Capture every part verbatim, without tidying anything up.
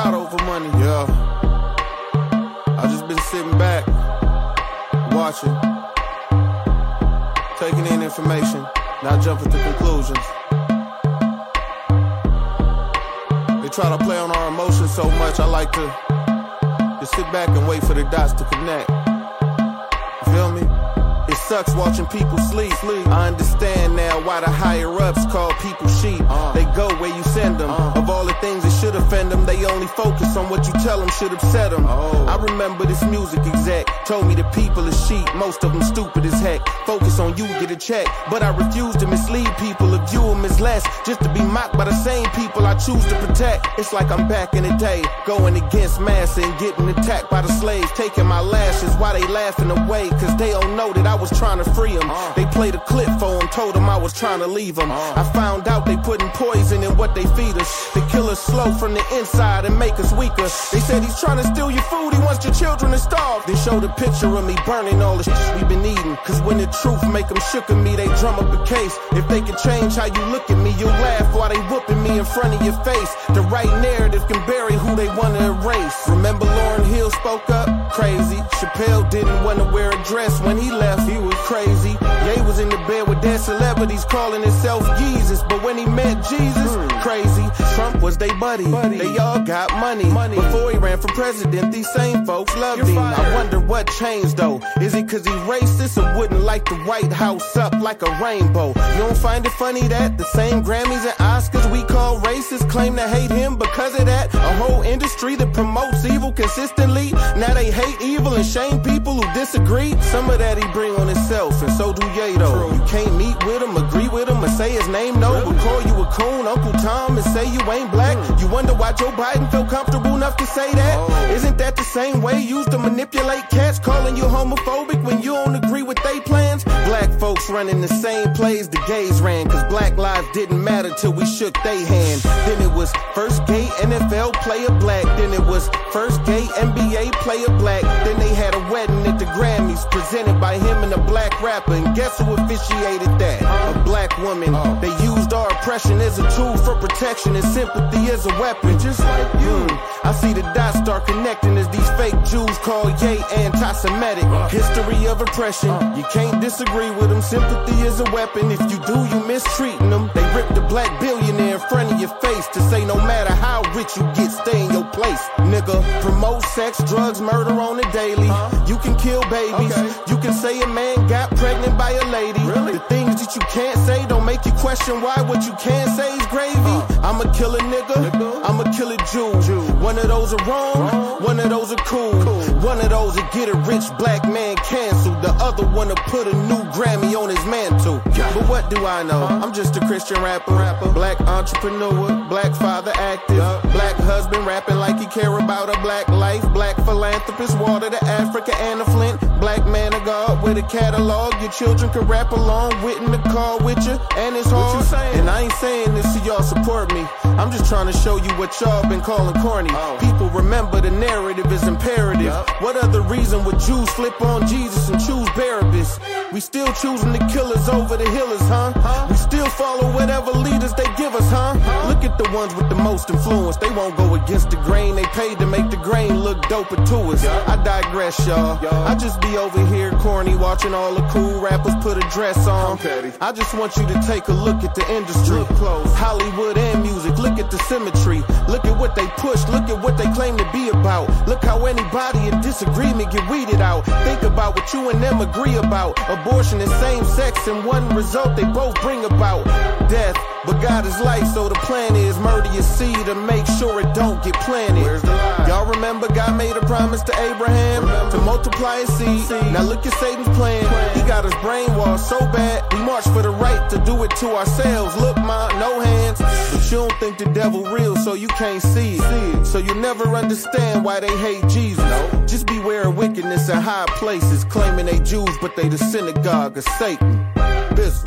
lotto for money. Yeah. I just been sitting back, watching, taking in information, not jumping to conclusions. They try to play on our emotions so much, I like to just sit back and wait for the dots to connect. You feel me? It sucks watching people sleep. sleep. I understand now why the higher-ups call people sheep. Uh. They go where you send them. Uh. Of all the things that should offend them, they only focus on what you tell them should upset them. Oh. I remember this music exec told me the people are sheep, most of them stupid as heck. Focus on you, get a check. But I refuse to mislead people or view them as less, just to be mocked by the same people I choose to protect. It's like I'm back in the day, going against massa and getting attacked by the slaves, taking my lashes while they laughing away, cause they don't know that I was trying to free them. Uh. They played a clip for them, told them I was trying to leave them. Uh. I found out they putting poison in what they feed us. They kill us slow from the inside and make us weaker. They said he's trying to steal your food, he wants your children to starve. They showed a picture of me burning all the shit we been eating, cause when the truth make them shook of me, they drum up a case. If they could change how you look at me, you'll laugh while they whooping me in front of your face. The right narrative can bury who they want to erase. Remember Lauryn Hill spoke up? Crazy. Chappelle didn't want to wear a dress when he left, he was crazy. Ye was in the bed with dead celebrities calling himself Jesus, but when he met Jesus, hmm. crazy. Trump was they buddy. buddy. They all got money. money. Before he ran for president, these same folks loved You're him. Fired. I wonder what changed though. Is it cause he racist or wouldn't light the White House up like a rainbow? You don't find it funny that the same Grammys and Oscars we call racist claim to hate him because of that? A whole industry that promotes evil consistently, now they hate evil and shame people who disagree. Some of that he bring on himself, and so do Ye though. True. You can't meet with him, agree with him, or say his name no, really? But call you a coon, Uncle Tom, and say you ain't black. Mm. You wonder why Joe Biden felt comfortable enough to say that? Oh. Isn't that the same way used to manipulate cats, calling you homophobic when you don't agree with they plans? Black folks running the same plays the gays ran, cause black lives didn't matter till we shook they hand. Then it was first gay N F L player black, then it was first gay N B A player black, then they had a wedding at the Grammys presented by him and a black rapper, and guess who officiated that? A black woman. Oh. They used our oppression as a tool for protection and sympathy as a weapon, just like you. Mm. I see the dots start connecting as these fake Jews call Ye anti-Semitic. Uh. History of oppression, uh. you can't disagree with them. Sympathy is a weapon. If you do, you mistreating them. They rip the black billionaire in front of your face to say no matter how rich you get, stay in your place, nigga. Promote sex, drugs, murder on the daily. Uh. You can kill babies. Okay. You can say a man got pregnant by a lady. Really? The things that you can't say don't make you question why what you can say is gravy. Uh. I'ma kill a nigga. nigga. I'ma kill a Jew. Jew. One of those are wrong. wrong. One of those are cool. cool. One of those will get a rich black man canceled. The other one will put a new Grammy on his mantle. Yeah. But what do I know? Uh. I'm just a Christian rapper. rapper. Black entrepreneur. Black father active. Yeah. Black husband rapping like he care about a black life. Black philanthropist. Water to Africa and a Flint. Black man of God with a catalog. Your children can rap along with in the car with you. And it's hard. What you saying? And I ain't saying this so y'all support me. I'm just trying to show you what y'all been calling corny. Oh. People remember the narrative is imperative. Yep. What other reason would Jews flip on Jesus and choose Barabbas? We still choosing the killers over the healers, huh? huh? We still follow whatever leaders they give us, huh? huh? Look at the ones with the most influence. They won't go against the grain. They paid to make the grain look doper to us. Yep. I digress, y'all. Yo. I just be over here corny watching all the cool rappers put a dress on. I just want you to take a look at the industry. Look close. Hollywood and music. Look at the symmetry. Look at what they push. Look at what they claim to be about. Look how anybody in disagreement get weeded out. Think about what you and them agree about. Abortion and same sex, and one result they both bring about death. But God is life, so the plan is murder your seed to make sure it don't get planted. Where's the lie? Y'all remember God made a promise to Abraham remember. to multiply his seed. seed. Now look at Satan's plan. plan. He got us brainwashed so bad, we march for the right to do it to ourselves. Look, ma, no hands. But you don't think the devil real, so you can't see it. See it. So you never understand why they hate Jesus. No. Just beware of wickedness in high places, claiming they Jews, but they the synagogue of Satan. Business.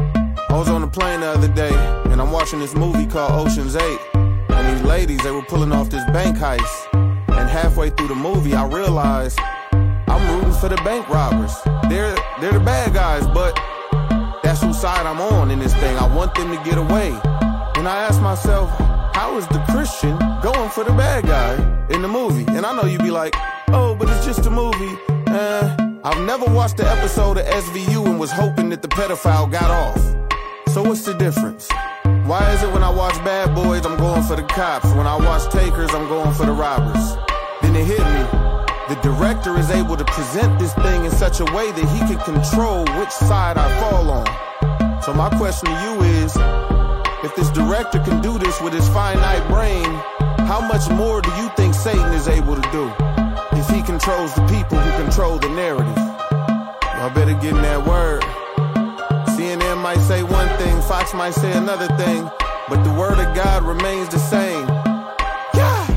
I was on a plane the other day, and I'm watching this movie called Ocean's eight. And these ladies, they were pulling off this bank heist. And halfway through the movie, I realized I'm rooting for the bank robbers. They're, they're the bad guys, but that's whose side I'm on in this thing. I want them to get away. And I asked myself, how is the Christian going for the bad guy in the movie? And I know you'd be like, oh, but it's just a movie. Uh, I've never watched the episode of S V U and was hoping that the pedophile got off. So what's the difference? Why is it when I watch Bad Boys, I'm going for the cops? When I watch Takers, I'm going for the robbers? Then it hit me. The director is able to present this thing in such a way that he can control which side I fall on. So my question to you is, if this director can do this with his finite brain, how much more do you think Satan is able to do if he controls the people who control the narrative? Y'all better get in that word. C N N might say one thing, Fox might say another thing, but the word of God remains the same. Yeah!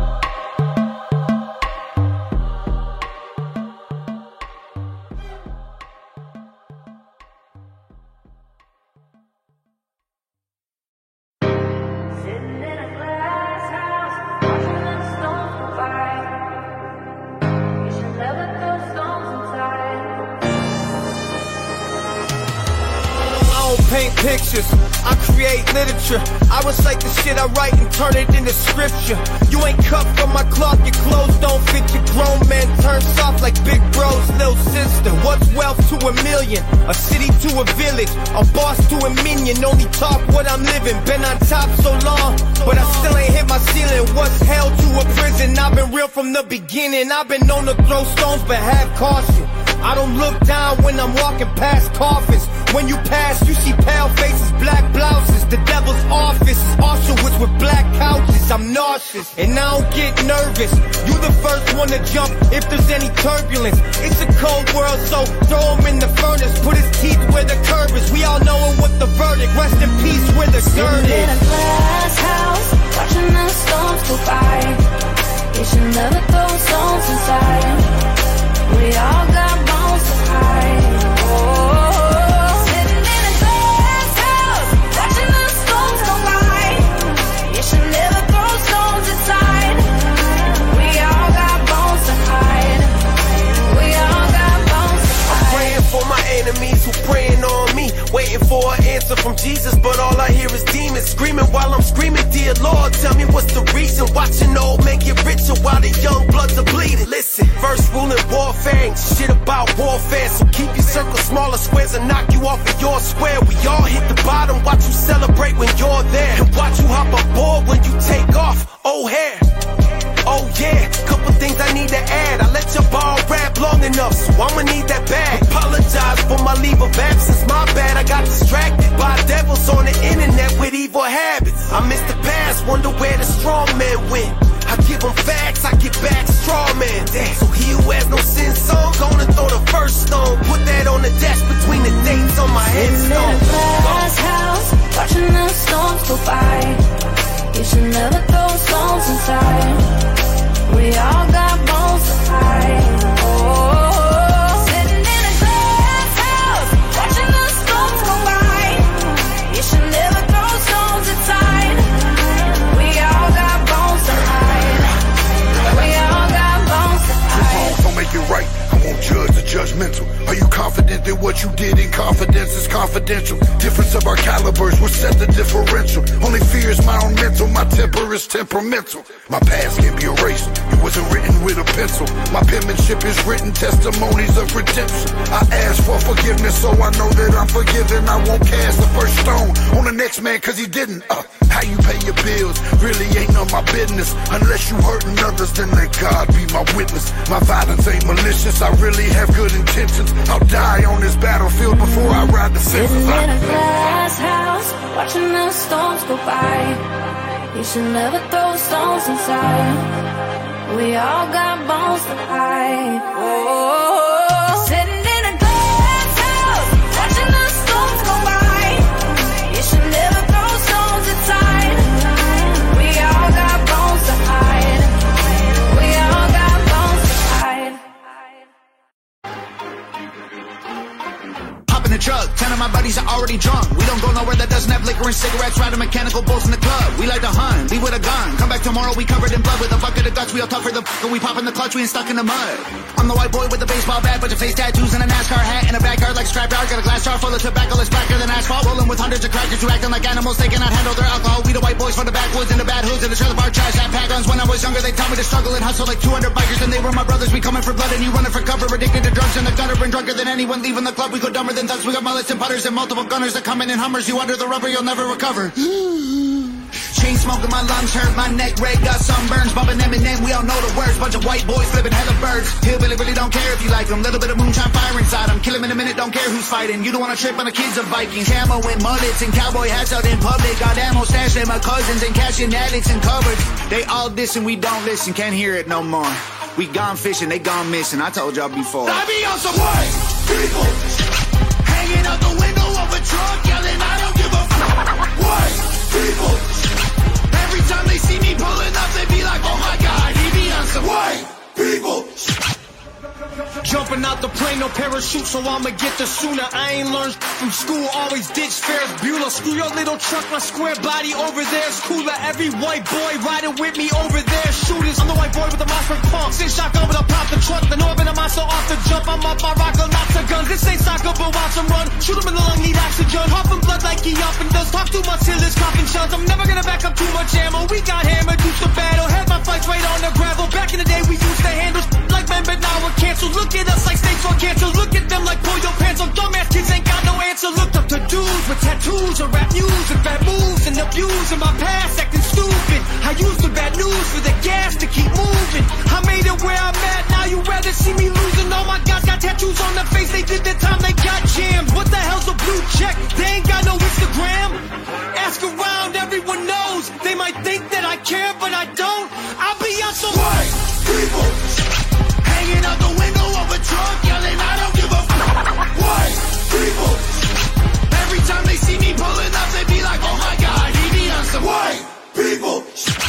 Paint pictures, I create literature. I recite the shit I write and turn it into scripture. You ain't cut from my cloth, your clothes don't fit your grown man. Turn soft like big bro's little sister. What's wealth to a million? A city to a village, a boss to a minion. Only talk what I'm living. Been on top so long, but I still ain't hit my ceiling. What's hell to a prison? I've been real from the beginning. I've been known to throw stones, but have caution. I don't look down when I'm walking past coffins. When you pass, you see pale faces, black blouses. The devil's office is Auschwitz with black couches. I'm nauseous, and I don't get nervous. You the first one to jump if there's any turbulence. It's a cold world, so throw him in the furnace. Put his teeth where the curve is. We all know what the verdict. Rest in peace where the dirt is. Sitting in a glass house, watching the storms go by. You should never throw stones inside. We all got bones to hide. Oh, sitting in a glass house, watching the storms go by. You should never throw stones inside. We all got bones to hide. We all got bones to hide. I'm praying for my enemies who praying on me, waiting for an answer from Jesus, but all I hear is demons screaming while I'm screaming. Dear Lord, tell me what's the reason? Watching old men get richer while the young bloods are bleeding. Listen, first rule in warfare ain't shit about warfare, so keep your circle smaller squares and knock you off of your square. We all hit the bottom, watch you celebrate when you're there, and watch you hop aboard when you take off. Oh hair, oh yeah, couple things I need to add. I let your ball rap long enough, so I'ma need that bag. Apologize for my leave of absence, my bad. I got distracted by devils on the internet with evil habits. I miss the past, wonder where the strong men went. I give them facts, I get back straw man. Damn. So he who has no sin song, gonna throw the first stone. Put that on the dash between the dates on my headstone. Sitting in a glass house, watching the storms go by. You should never throw stones inside. We all got bones to hide. Oh, sitting in a glass house, watching the storms go by. You should never throw stones inside. We all got bones to hide. We all got bones to hide. Don't make it right. I won't judge the judgmental. Are you confident that what you did in confidence is confidential? Difference of our calibers will set the differential. Only fear is my own mental. My temper is temperamental. My past can be erased. It wasn't written with a pencil. My penmanship is written testimonies of redemption. I ask for forgiveness, so I know that I'm forgiven. I won't cast the first stone on the next man, cause he didn't. Uh, how you pay your bills really ain't none of my business. Unless you hurting others, then let God be my witness. My violence ain't malicious. I really have good intentions. I'll die on this battlefield before I ride the fence. Sitting in a glass house, watching the storms go by. You should never throw stones inside. We all got bones to hide. Oh, sitting in a glass house, watching the storms go by. You should never throw stones inside. We all got bones to hide. We all got bones to hide. Hop in the truck, ten of my buddies are already drunk. We don't go nowhere that doesn't have liquor and cigarettes. Riding mechanical bulls in the club. We like to hunt, leave with a gun. Come back tomorrow we covered in blood with a bucket of guts. We all tougher the fuck, we pop in the clutch, we ain't stuck in the mud. I'm the white boy with the baseball bat, bunch of face tattoos and a NASCAR hat in a backyard like scrap yard. Got a glass jar full of tobacco that's blacker than asphalt. Rolling with hundreds of crackers who acting like animals, they cannot handle their alcohol. We the white boys from the backwoods and the bad hoods and the trailer park trash that pack guns. When I was younger, they taught me to struggle and hustle like two hundred bikers, and they were my brothers. We coming for blood and you running for cover, addicted to drugs in the gutter and drunker than anyone leaving the club. We go dumber than thugs. We got mullets and putters and multiple gunners that come in in Hummers. You under the rubber, you'll never recover. Chain smoking, my lungs hurt, my neck red, got sunburns. Bumping Eminem, we all know the words. Bunch of white boys flipping hella birds. Hillbilly really don't care if you like them. Little bit of moonshine fire inside them. Kill him in a minute, don't care who's fighting. You don't wanna trip on the kids of Vikings. Camo and mullets and cowboy hats out in public. Got ammo stashed in my cousins and cashing addicts and cupboards. They all diss and we don't listen, can't hear it no more. We gone fishing, they gone missing. I told y'all before. I be on some white people hanging out the window of a truck, yelling, I don't give a f***. White people. Every time they see me pulling up, they be like, oh my God, he be on some white people. Jumping out the plane, no parachute, so I'ma get there sooner. I ain't learned from school, always ditch Ferris Bueller. Screw your little truck, my square body over there's cooler. Every white boy riding with me over there, shooters. I'm the white boy with the Mossberg pump. Six shotgun, but I pop the trunk. The Northern, I'm so off the jump. I'm up, my rocker, lots of guns. This ain't soccer, but watch them run. Shoot him in the lung, need oxygen. Huffing blood like he up and does. Talk too much till his coughing shuns. I'm never gonna back up too much ammo. We got hammered, used to battle. Had my fights right on the gravel. Back in the day, we used to handle like men, but now we're canceled. Look at us like states on cancer. Look at them like pull your pants on. Dumbass kids ain't got no answer. Looked up to dudes with tattoos and rap news and bad moves and abuse in my past, acting stupid. I used the bad news for the gas to keep moving. I made it where I'm at. Now you rather see me losing. All my guys got tattoos on their face. They did the time, they got jammed. What the hell's a blue check? They ain't got no Instagram. Ask around, everyone knows. They might think that I care, but I don't. I'll be on some white people hanging out the window of a truck, yelling, I don't give a f***. White people. Every time they see me pulling up, they be like, oh my God, he be on some white people.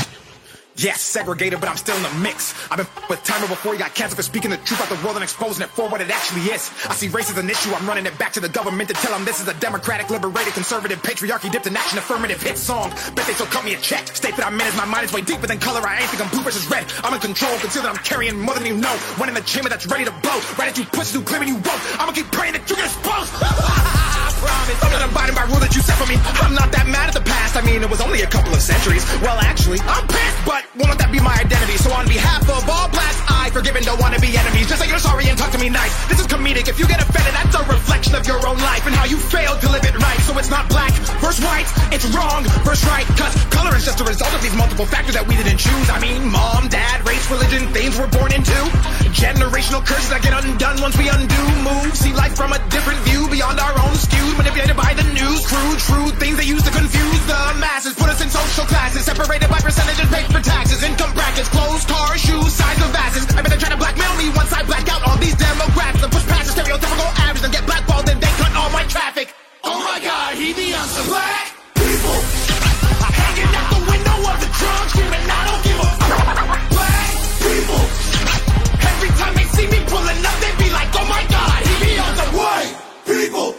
Yes, segregated, but I'm still in the mix. I've been f- with timer before you got cancer for speaking the truth about the world and exposing it for what it actually is. I see race as an issue, I'm running it back to the government to tell them this is a democratic, liberated, conservative, patriarchy dipped in action, affirmative hit song. Bet they still cut me a check. State that I'm in as my mind is way deeper than color. I ain't think I'm blue versus red. I'm in control, consider that I'm carrying more than you know. One in the chamber that's ready to blow. Right at you push through clear and you won't. I'ma keep praying that you get exposed. I promise. I'm not abiding by rule that you set for me. I'm not that mad at the past. I mean, it was only a couple of centuries. Well, actually, I'm pissed, but won't let that be my identity. So on behalf of all blacks, I forgive and don't want to be enemies. Just say you're sorry and talk to me nice. This is comedic. If you get offended, that's a reflection of your own life and how you failed to live it right. So it's not black versus white, it's wrong versus right. Cause color is just a result of these multiple factors that we didn't choose. I mean, mom, dad, race, religion, things we're born into. Generational curses that get undone once we undo. Move, see life from a different view, beyond our own skewed, manipulated by the news. Crude, true things they use to confuse the masses. Put us in social classes, separated by percentages, paid for taxes, income brackets, clothes, cars, shoes, size of asses. I bet they try to blackmail me once I black out all these demographics and push past the stereotypical average and get blackballed and they cut all my traffic. Oh my God, he be on some black people hanging out the window of the trunk, screaming, I don't give a f***. Black people. Every time they see me pulling up, they be like, oh my God, he be on some white people.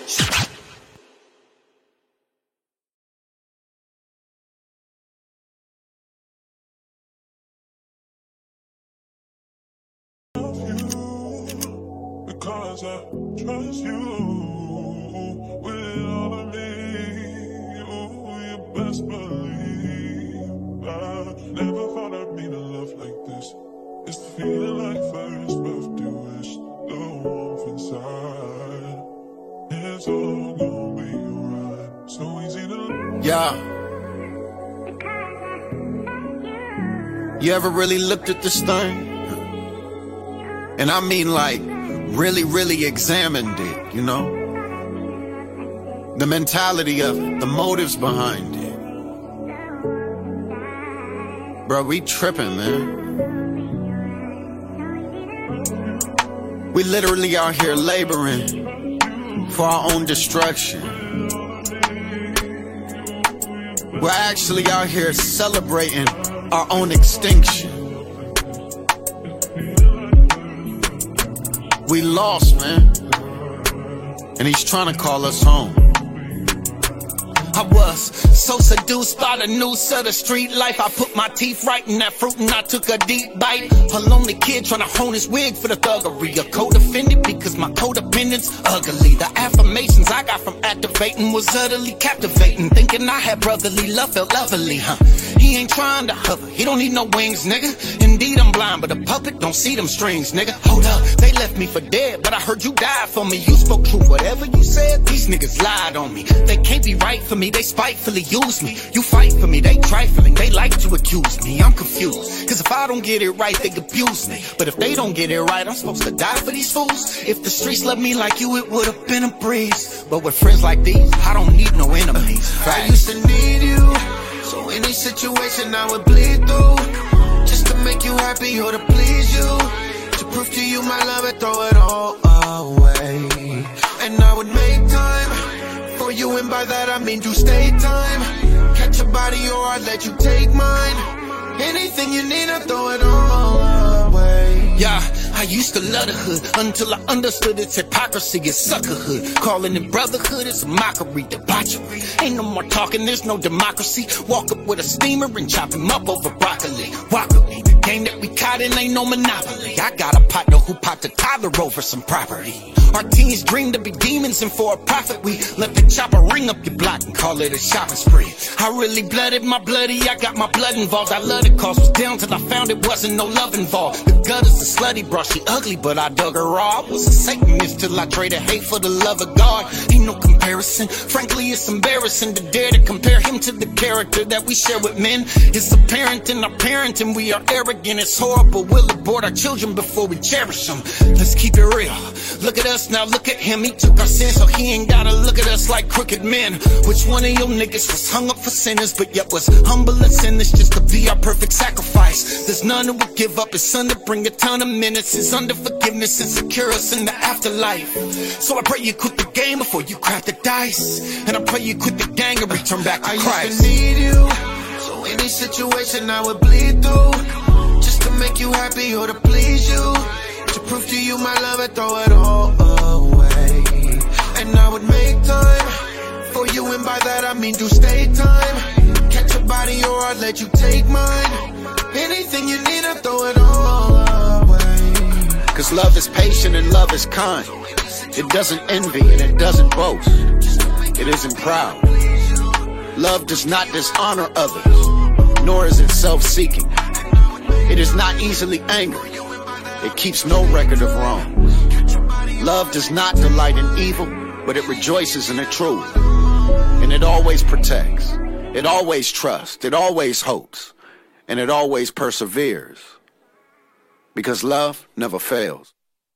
Because I trust you with all of me. Oh, you best believe I never thought I'd meet a love like this. It's the feeling like first birthday wish, the warmth inside. It's all gonna be alright. So easy to. Yeah. You ever really looked at this thing? And I mean like really, really examined it, you know? The mentality of it, the motives behind it. Bro, we tripping, man. We literally out here laboring for our own destruction. We're actually out here celebrating our own extinction. We lost, man, and he's trying to call us home. I was so seduced by the noose of the street life. I put my teeth right in that fruit and I took a deep bite. A lonely kid trying to hone his wig for the thuggery. A co-defendant because my codependent's ugly. The affirmations I got from activating was utterly captivating. Thinking I had brotherly love felt lovely, huh? He ain't trying to hover, he don't need no wings, nigga. Indeed I'm blind, but a puppet don't see them strings, nigga. Hold up, they left me for dead, but I heard you died for me. You spoke truth, whatever you said, these niggas lied on me. They can't be right for me, they spitefully use me. You fight for me, they trifling, they like to accuse me. I'm confused, cause if I don't get it right, they abuse me. But if they don't get it right, I'm supposed to die for these fools. If the streets love me like you, it would've been a breeze. But with friends like these, I don't need no enemies. I used to need you, so any situation I would bleed through, just to make you happy or to please you, to prove to you my love and throw it all away. And I would make time for you, and by that I mean you stay time. Catch a body or I'd let you take mine. Anything you need, I throw it all away. Yeah, I used to love the hood until I understood its hypocrisy, its suckerhood. Calling it brotherhood is a mockery, debauchery. Ain't no more talking, there's no democracy. Walk up with a steamer and chop him up over broccoli. Walk with me, the game that we caught in ain't no monopoly. I got a partner who popped a toddler over some property. Our teens dream to be demons, and for a profit we let the chopper ring up your block and call it a shopping spree. I really blooded my bloody, I got my blood involved. I love the cause, was down till I found it wasn't no love involved. The gutters a slutty bra, she ugly but I dug her raw. I was a Satanist till I traded hate for the love of God. Ain't no comparison, frankly it's embarrassing to dare to compare him to the character that we share with men. It's apparent in our parenting we are arrogant. It's horrible, we'll abort our children before we cherish them. Let's keep it real, look at us now, look at him. He took our sins so he ain't gotta look at us like crooked men. Which one of your niggas was hung up for sinners but yet was humble and sinless just to be our perfect sacrifice? There's none who would give up his son to bring a ton of minutes. It's under forgiveness and secure us in the afterlife. So I pray you quit the game before you crack the dice, and I pray you quit the gang and return back to I Christ. I used to need you, so any situation I would bleed through, just to make you happy or to please you, to prove to you my love and throw it all away. And I would make time for you, and by that I mean do stay time. Catch a body or I'd let you take mine. Anything you need, I throw it all away. Cause love is patient and love is kind. It doesn't envy and it doesn't boast. It isn't proud. Love does not dishonor others, nor is it self-seeking. It is not easily angered. It keeps no record of wrongs. Love does not delight in evil, but it rejoices in the truth. And it always protects. It always trusts. It always hopes. And it always perseveres. Because love never fails.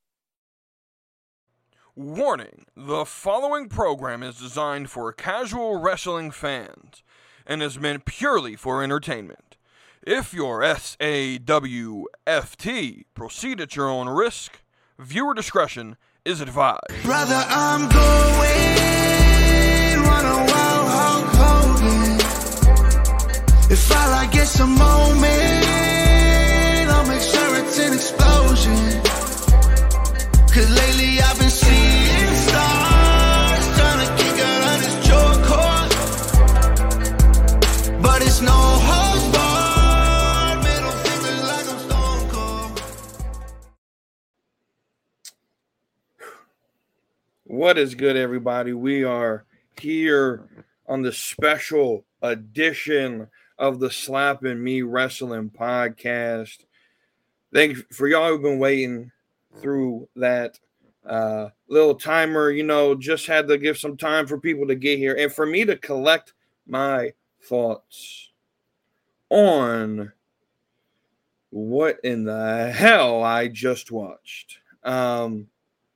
Warning, the following program is designed for casual wrestling fans and is meant purely for entertainment. If you're S A W F T, proceed at your own risk. Viewer discretion is advised. Brother, I'm going run a wild Hulk Hogan. If all I get some moment, I'll make sure it's an explosion. Cause lately I've been seeing stars trying to kick out of this joke, but it's no holds barred. Middle fingers like I'm Stone Cold. What is good, everybody? We are here on the special edition of the Slappin' Me Wrestling podcast. Thank you for y'all who've been waiting through that uh, little timer. You know, just had to give some time for people to get here and for me to collect my thoughts on what in the hell I just watched. Um,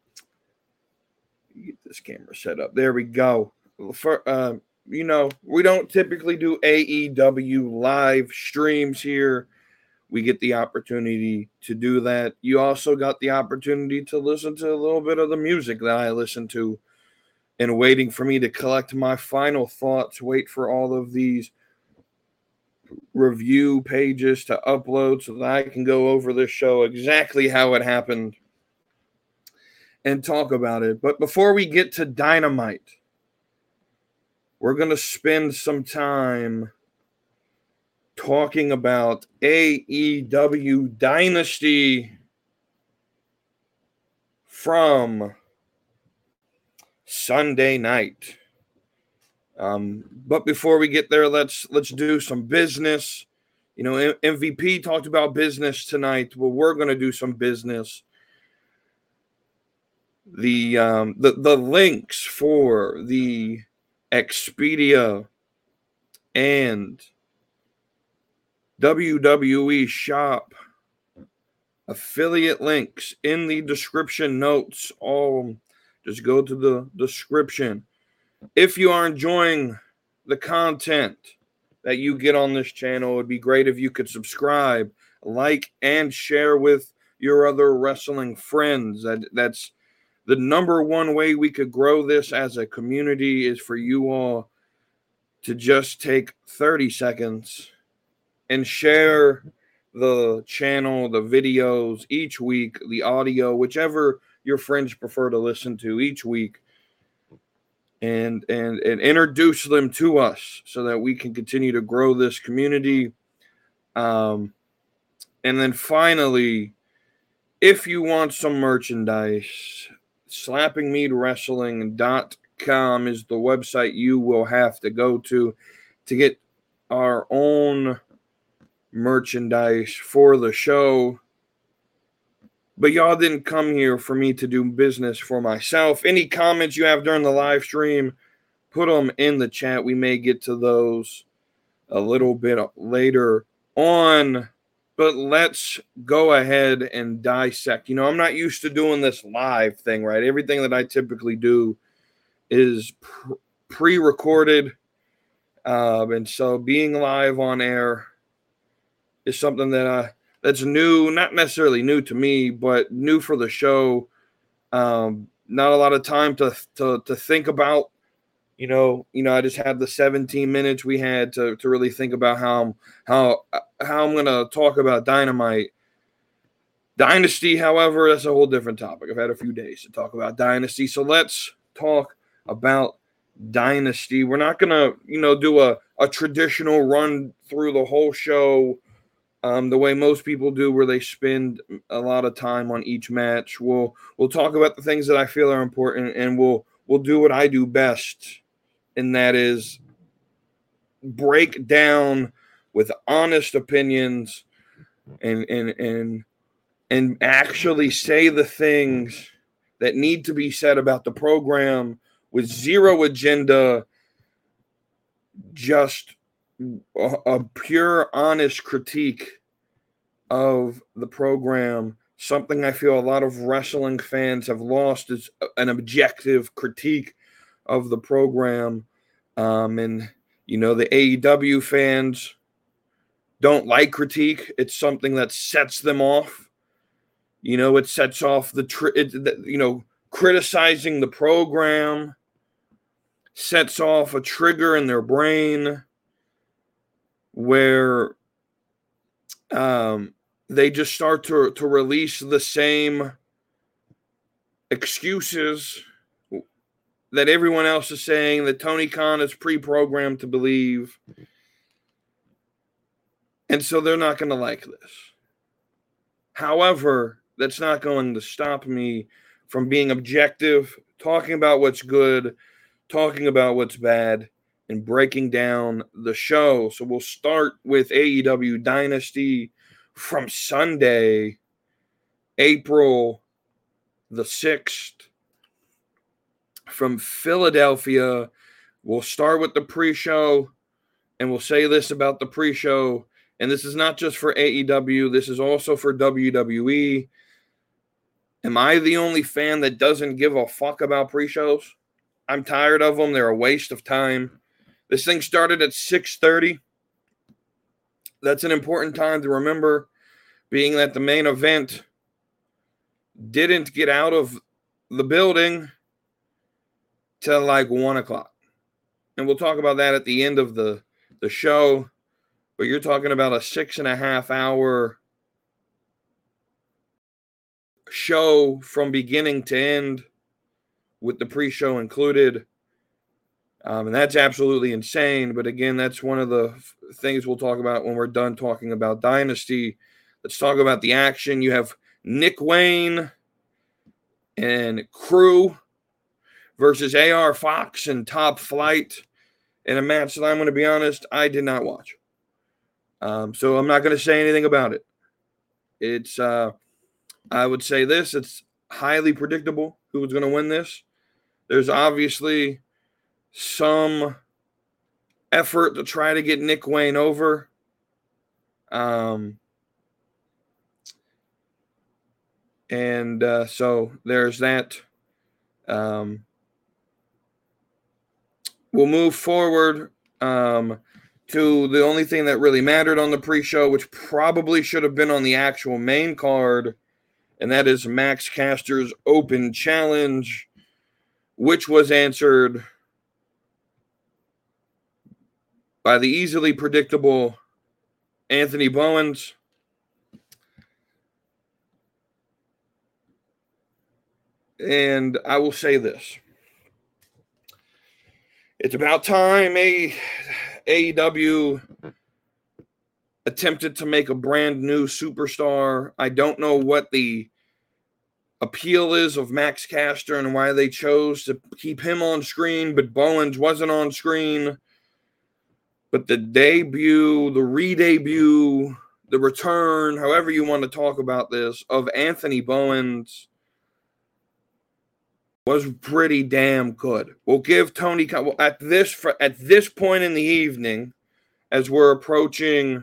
get this camera set up. There we go. For uh, you know, we don't typically do A E W live streams here. We get the opportunity to do that. You also got the opportunity to listen to a little bit of the music that I listen to, and waiting for me to collect my final thoughts, wait for all of these review pages to upload so that I can go over this show exactly how it happened and talk about it. But before we get to Dynamite, we're going to spend some time talking about A E W Dynasty from Sunday night. Um, but before we get there, let's let's do some business. You know, M V P talked about business tonight. Well, we're going to do some business. The um, the the links for the Expedia and W W E Shop affiliate links in the description notes. All just go to the description. If you are enjoying the content that you get on this channel, it would be great if you could subscribe, like, and share with your other wrestling friends. That that's the number one way we could grow this as a community, is for you all to just take thirty seconds and share the channel, the videos each week, the audio, whichever your friends prefer to listen to each week, and and and introduce them to us so that we can continue to grow this community. Um, and then finally, if you want some merchandise, slapping mead wrestling dot com is the website you will have to go to to get our own merchandise for the show. But y'all didn't come here for me to do business for myself. Any comments you have during the live stream, put them in the chat. We may get to those a little bit later on. But let's go ahead and dissect. You know, I'm not used to doing this live thing, right? Everything that I typically do is pr- pre-recorded. Um, and so being live on air is something that I, that's new, not necessarily new to me, but new for the show. Um, not a lot of time to, to, to think about, you know, you know, I just had the seventeen minutes we had to, to really think about how, how, how I'm going to talk about Dynamite. Dynasty, however, that's a whole different topic. I've had a few days to talk about Dynasty. So let's talk about Dynasty. We're not going to, you know, do a, a traditional run through the whole show um, the way most people do, where they spend a lot of time on each match. We'll we'll talk about the things that I feel are important, and we'll we'll do what I do best, and that is break down with honest opinions and and and and actually say the things that need to be said about the program with zero agenda, just a, a pure, honest critique of the program. Something I feel a lot of wrestling fans have lost is an objective critique of the program. Um, and, you know, the A E W fans don't like critique. It's something that sets them off. You know, it sets off the, tr- it, the you know, criticizing the program sets off a trigger in their brain where um, they just start to, to release the same excuses that everyone else is saying, that Tony Khan is pre-programmed to believe. And so they're not going to like this. However, that's not going to stop me from being objective, talking about what's good, talking about what's bad, and breaking down the show. So we'll start with A E W Dynasty from Sunday, April the sixth, from Philadelphia. We'll start with the pre-show, and we'll say this about the pre-show, and this is not just for A E W, this is also for W W E. Am I the only fan that doesn't give a fuck about pre-shows? I'm tired of them. They're a waste of time. This thing started at six thirty. That's an important time to remember, being that the main event didn't get out of the building till like one o'clock. And we'll talk about that at the end of the, the show. But you're talking about a six and a half hour show from beginning to end, with the pre-show included. Um, and that's absolutely insane. But again, that's one of the f- things we'll talk about when we're done talking about Dynasty. Let's talk about the action. You have Nick Wayne and Crew versus A R Fox and Top Flight in a match that I'm going to be honest, I did not watch. Um, so I'm not going to say anything about it. It's, uh, I would say this, it's highly predictable who's going to win this. There's obviously some effort to try to get Nick Wayne over. Um, and uh, so there's that. Um, we'll move forward um, to the only thing that really mattered on the pre-show, which probably should have been on the actual main card, and that is Max Caster's Open Challenge, which was answered by the easily predictable Anthony Bowens. And I will say this. It's about time A E W attempted to make a brand new superstar. I don't know what the appeal is of Max Caster and why they chose to keep him on screen, but Bowens wasn't on screen. But the debut, the re-debut, the return, however you want to talk about this, of Anthony Bowens was pretty damn good. We'll give Tony well, at this at this point in the evening, as we're approaching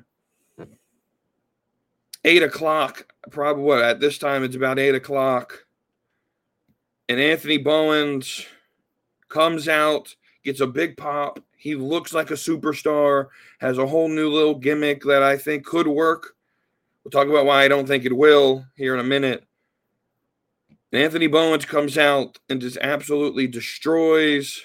eight o'clock, probably what at this time it's about eight o'clock, and Anthony Bowens comes out, gets a big pop. He looks like a superstar, has a whole new little gimmick that I think could work. We'll talk about why I don't think it will here in a minute. Anthony Bowens comes out and just absolutely destroys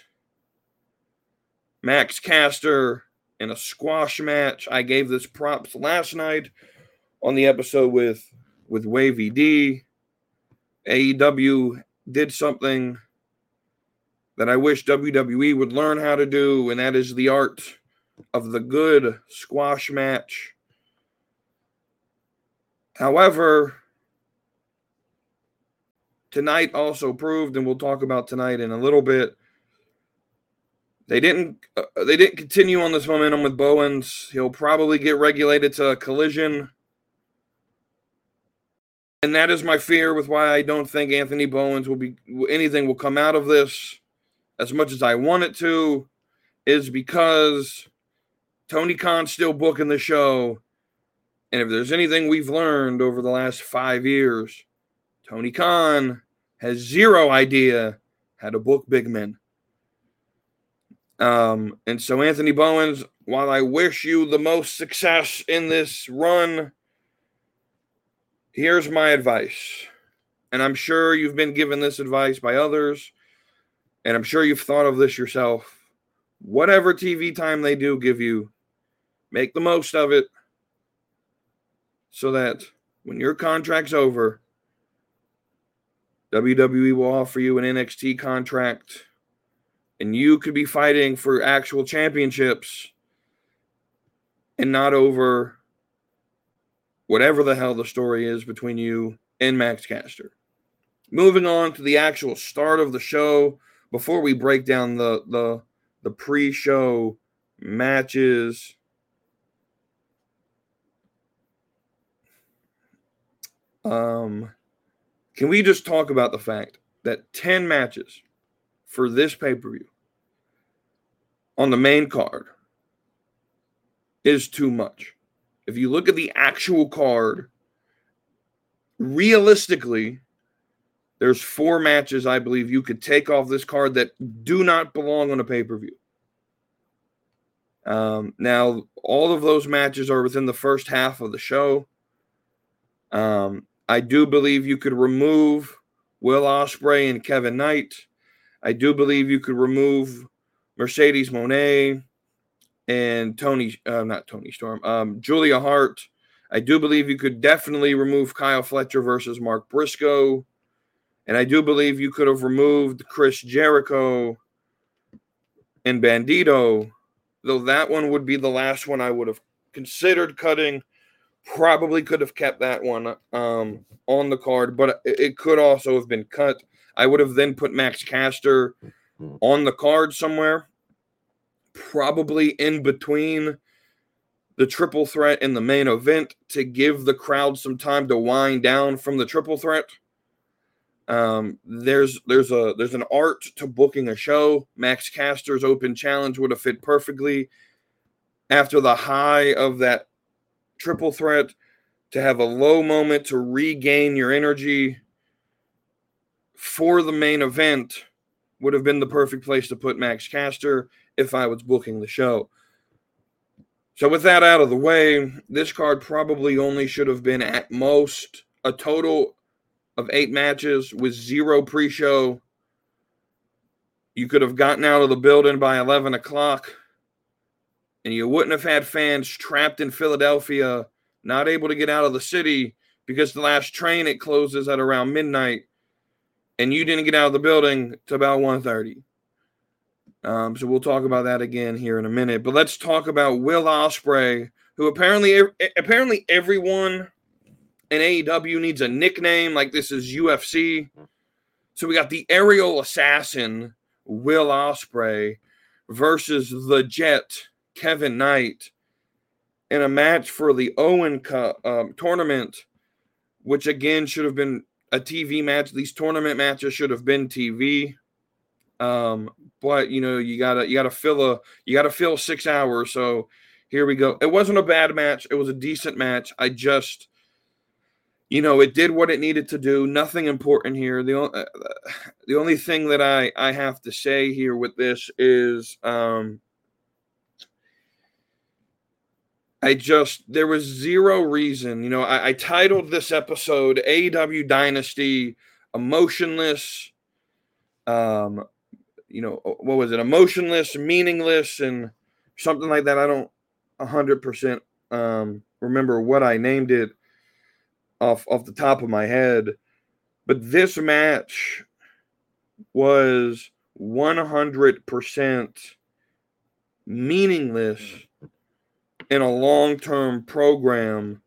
Max Caster in a squash match. I gave this props last night on the episode with, with Wavy D. A E W did something that I wish W W E would learn how to do, and that is the art of the good squash match. However, tonight also proved, and we'll talk about tonight in a little bit, they didn't uh, they didn't continue on this momentum with Bowens. He'll probably get regulated to a Collision. And that is my fear with why I don't think Anthony Bowens will be anything will come out of this as much as I want it to, is because Tony Khan's still booking the show. And if there's anything we've learned over the last five years, Tony Khan has zero idea how to book big men. Um, and so Anthony Bowens, while I wish you the most success in this run, here's my advice. And I'm sure you've been given this advice by others, and I'm sure you've thought of this yourself. Whatever T V time they do give you, make the most of it so that when your contract's over, W W E will offer you an N X T contract, and you could be fighting for actual championships and not over whatever the hell the story is between you and Max Caster. Moving on to the actual start of the show, before we break down the the, the pre-show matches, um, can we just talk about the fact that ten matches for this pay-per-view on the main card is too much? If you look at the actual card, realistically, there's four matches I believe you could take off this card that do not belong on a pay-per-view. Um, now, all of those matches are within the first half of the show. Um, I do believe you could remove Will Ospreay and Kevin Knight. I do believe you could remove Mercedes Moné and Tony, uh, not Tony Storm, um, Julia Hart. I do believe you could definitely remove Kyle Fletcher versus Mark Briscoe. And I do believe you could have removed Chris Jericho and Bandito, though that one would be the last one I would have considered cutting. Probably could have kept that one um, on the card, but it, it could also have been cut. I would have then put Max Caster on the card somewhere, probably in between the triple threat and the main event to give the crowd some time to wind down from the triple threat. Um, there's there's a there's an art to booking a show. Max Caster's open challenge would have fit perfectly after the high of that triple threat, to have a low moment to regain your energy for the main event would have been the perfect place to put Max Caster if I was booking the show. So with that out of the way, this card probably only should have been at most a total of eight matches with zero pre-show. You could have gotten out of the building by eleven o'clock, and you wouldn't have had fans trapped in Philadelphia, not able to get out of the city because the last train, it closes at around midnight, and you didn't get out of the building till about one thirty. Um, so we'll talk about that again here in a minute. But let's talk about Will Ospreay, who apparently apparently everyone in A E W needs a nickname, like this is U F C. So we got the aerial assassin, Will Ospreay, versus the Jet, Kevin Knight, in a match for the Owen Cup um, tournament, which again should have been a T V match. These tournament matches should have been T V. Um, but you know, you gotta you gotta fill a you gotta fill six hours. So here we go. It wasn't a bad match. It was a decent match. I just, you know, it did what it needed to do. Nothing important here. The only uh, the only thing that I I have to say here with this is um. I just, there was zero reason, you know, I, I titled this episode A E W Dynasty Emotionless, um, you know, what was it? Emotionless, meaningless, and something like that. I don't one hundred percent um, remember what I named it off, off the top of my head. But this match was one hundred percent meaningless in a long-term program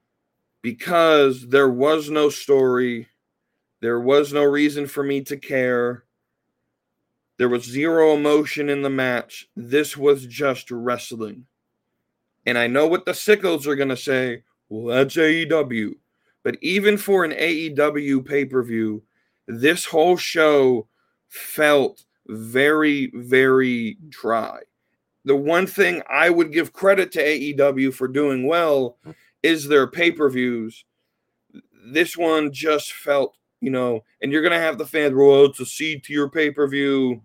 because there was no story. There was no reason for me to care. There was zero emotion in the match. This was just wrestling. And I know what the sickos are going to say. Well, that's A E W. But even for an A E W pay-per-view, this whole show felt very, very dry. The one thing I would give credit to A E W for doing well is their pay-per-views. This one just felt, you know, and you're going to have the fans, well, it's a C-tier pay-per-view.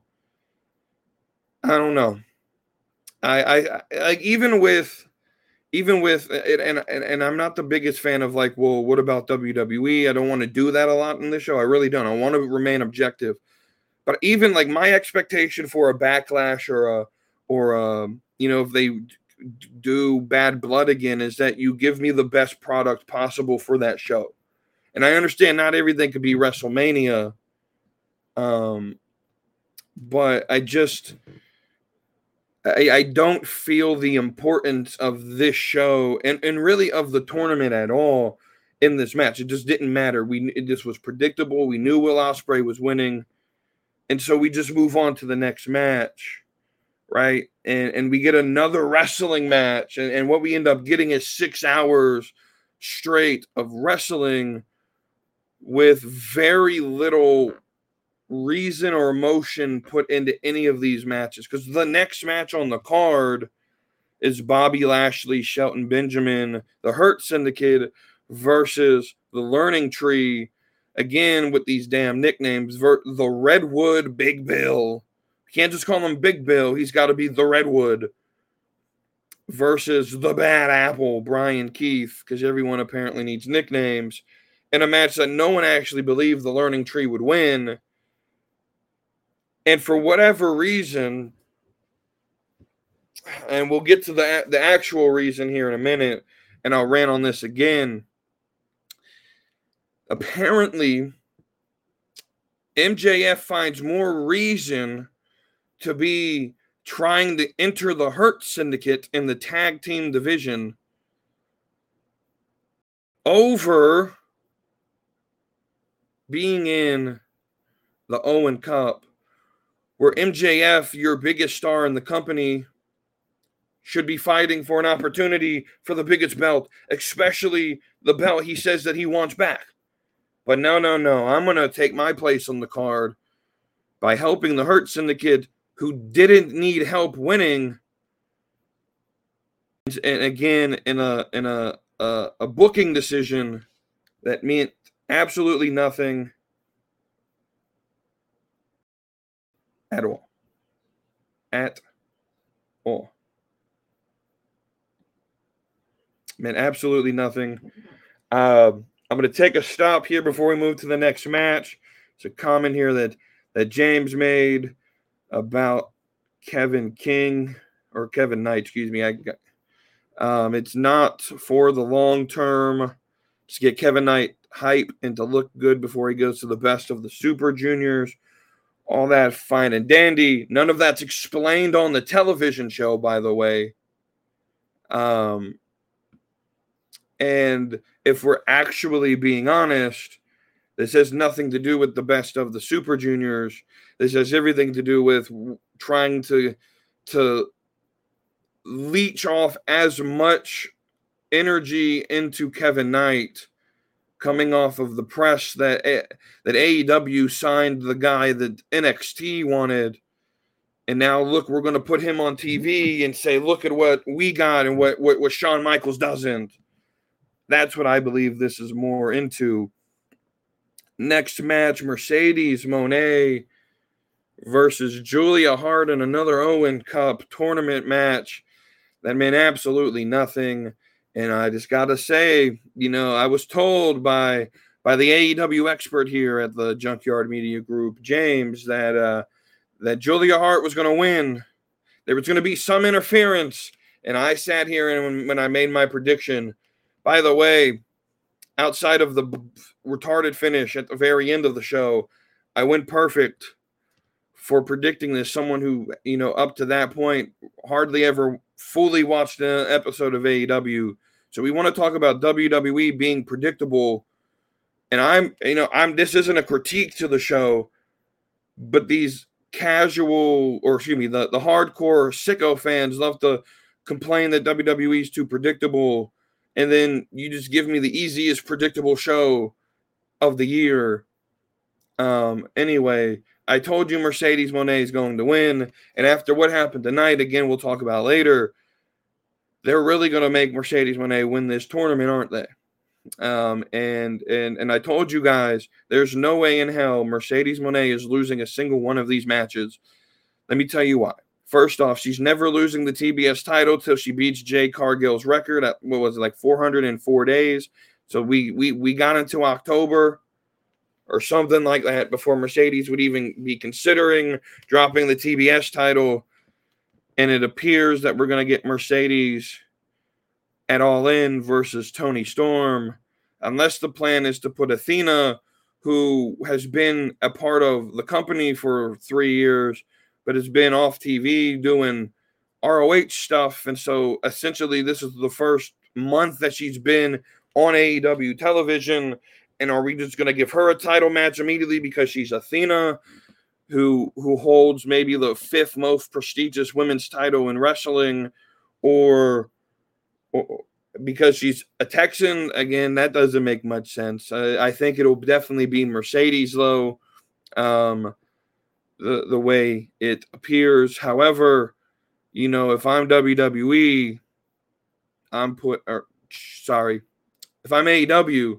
I don't know. I, I, I like even with, even with, and, and, and I'm not the biggest fan of like, well, what about W W E? I don't want to do that a lot in this show. I really don't. I want to remain objective. But even like my expectation for a Backlash or a, or, um, you know, if they do Bad Blood again, is that you give me the best product possible for that show. And I understand not everything could be WrestleMania. Um, but I just, I, I don't feel the importance of this show and, and really of the tournament at all in this match. It just didn't matter. We it just was predictable. We knew Will Ospreay was winning. And so we just move on to the next match. Right. And and we get another wrestling match. And, and what we end up getting is six hours straight of wrestling with very little reason or emotion put into any of these matches. Because the next match on the card is Bobby Lashley, Shelton Benjamin, the Hurt Syndicate versus the Learning Tree. Again, with these damn nicknames, ver- the Redwood Big Bill. Can't just call him Big Bill. He's got to be the Redwood versus the Bad Apple, Brian Keith, because everyone apparently needs nicknames, in a match that no one actually believed the Learning Tree would win. And for whatever reason, and we'll get to the, the actual reason here in a minute, and I'll rant on this again. Apparently, M J F finds more reason to be trying to enter the Hurt Syndicate in the tag team division over being in the Owen Cup, where M J F, your biggest star in the company, should be fighting for an opportunity for the biggest belt, especially the belt he says that he wants back. But no, no, no. I'm going to take my place on the card by helping the Hurt Syndicate, who didn't need help winning. And again, in a in a a, a booking decision that meant absolutely nothing at all. At all. Meant absolutely nothing. Uh, I'm going to take a stop here before we move to the next match. It's a comment here that, that James made about Kevin King, or Kevin Knight, excuse me. I got, um, it's not for the long term. Just get Kevin Knight hype and to look good before he goes to the best of the Super Juniors. All that fine and dandy. None of that's explained on the television show, by the way. Um, and if we're actually being honest, this has nothing to do with the best of the Super Juniors. This has everything to do with trying to, to leech off as much energy into Kevin Knight, coming off of the press that that A E W signed the guy that N X T wanted, and now look, we're going to put him on T V and say, look at what we got and what, what, what Shawn Michaels doesn't. That's what I believe this is more into. Next match, Mercedes Moné versus Julia Hart in another Owen Cup tournament match that meant absolutely nothing. And I just got to say, you know, I was told by by the A E W expert here at the Junkyard Media Group, James, that uh, that Julia Hart was going to win. There was going to be some interference. And I sat here and when, when I made my prediction, by the way, outside of the retarded finish at the very end of the show, I went perfect for predicting this. Someone who, you know, up to that point, hardly ever fully watched an episode of A E W. So we want to talk about W W E being predictable. And I'm, you know, I'm, this isn't a critique to the show, but these casual, or excuse me, the, the hardcore sicko fans love to complain that W W E is too predictable. And then you just give me the easiest predictable show of the year. Um, anyway, I told you Mercedes Moné is going to win. And after what happened tonight, again, we'll talk about later, they're really going to make Mercedes Moné win this tournament, aren't they? Um, and, and, and I told you guys, there's no way in hell Mercedes Moné is losing a single one of these matches. Let me tell you why. First off, she's never losing the T B S title till she beats Jade Cargill's record at, what was it, like four hundred four days. So we we we got into October or something like that before Mercedes would even be considering dropping the T B S title. And it appears that we're going to get Mercedes at All In versus Toni Storm, unless the plan is to put Athena, who has been a part of the company for three years, but has been off T V doing R O H stuff. And so essentially this is the first month that she's been on A E W television. And are we just going to give her a title match immediately because she's Athena, who who holds maybe the fifth most prestigious women's title in wrestling, or, or because she's a Texan? Again, that doesn't make much sense. I, I think it'll definitely be Mercedes, though. Um, The, the way it appears. However, you know, if I'm W W E, I'm put, or sorry, if I'm A E W,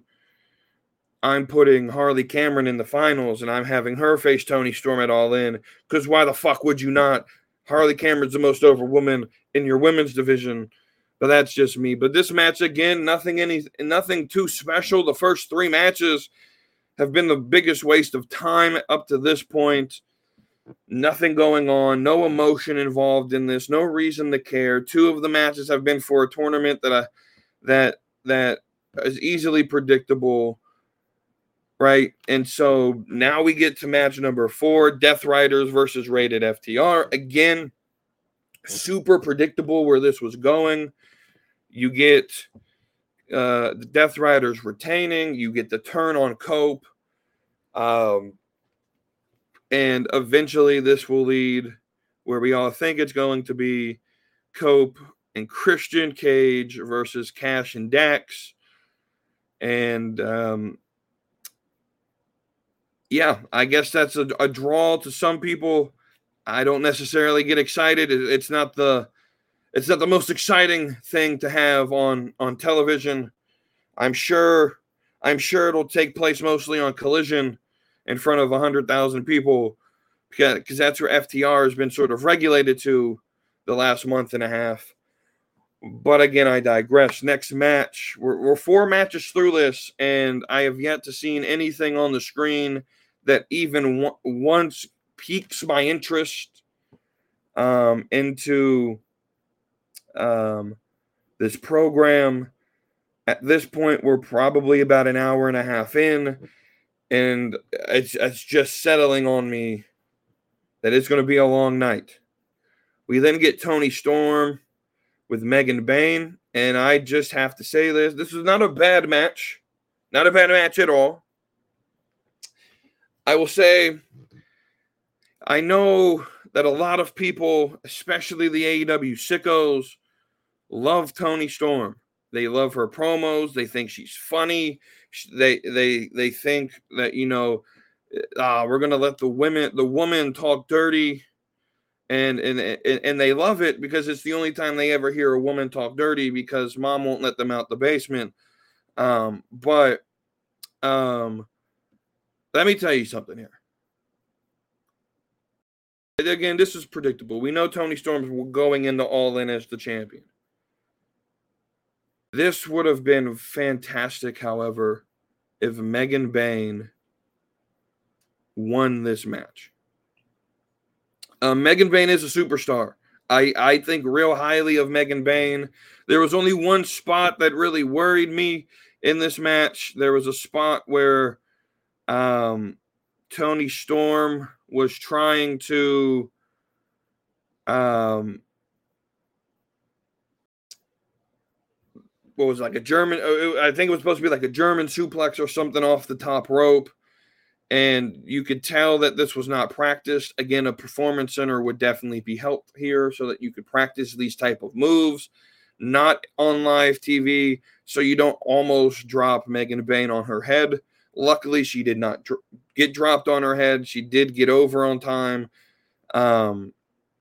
I'm putting Harley Cameron in the finals and I'm having her face Toni Storm at All In. Because why the fuck would you not? Harley Cameron's the most over woman in your women's division. But that's just me. But this match, again, nothing any nothing too special. The first three matches have been the biggest waste of time up to this point. Nothing going on, no emotion involved in this, no reason to care. Two of the matches have been for a tournament that I, that that is easily predictable, right? And so now we get to match number four, Death Riders versus Rated F T R. Again, super predictable where this was going. You get uh, the Death Riders retaining. You get the turn on Cope. Um, and eventually this will lead where we all think it's going to be Cope and Christian Cage versus Cash and Dax. And um, yeah, I guess that's a, a draw to some people. I don't necessarily get excited. It's not the it's not the most exciting thing to have on, on television. I'm sure I'm sure it'll take place mostly on Collision in front of one hundred thousand people, because that's where F T R has been sort of regulated to the last month and a half. But again, I digress. Next match. We're, we're four matches through this, and I have yet to see anything on the screen that even w- once piques my interest um, into um, this program. At this point, we're probably about an hour and a half in, and it's, it's just settling on me that it's going to be a long night. We then get Toni Storm with Megan Bayne, and I just have to say this. This is not a bad match. Not a bad match at all. I will say, I know that a lot of people, especially the A E W sickos, love Toni Storm. They love her promos. They think she's funny. They they they think that, you know, uh, we're gonna let the women the woman talk dirty, and and and they love it because it's the only time they ever hear a woman talk dirty, because mom won't let them out the basement. Um, but um, let me tell you something here. Again, this is predictable. We know Toni Storm's going into All In as the champion. This would have been fantastic, however, if Megan Bayne won this match. Uh, Megan Bayne is a superstar. I, I think real highly of Megan Bayne. There was only one spot that really worried me in this match. There was a spot where um, Toni Storm was trying to um, what was it, like a German, I think it was supposed to be like a German suplex or something off the top rope. And you could tell that this was not practiced. Again, a performance center would definitely be helped here so that you could practice these type of moves, not on live T V, so you don't almost drop Megan Bayne on her head. Luckily, she did not dr- get dropped on her head. She did get over on time. Um,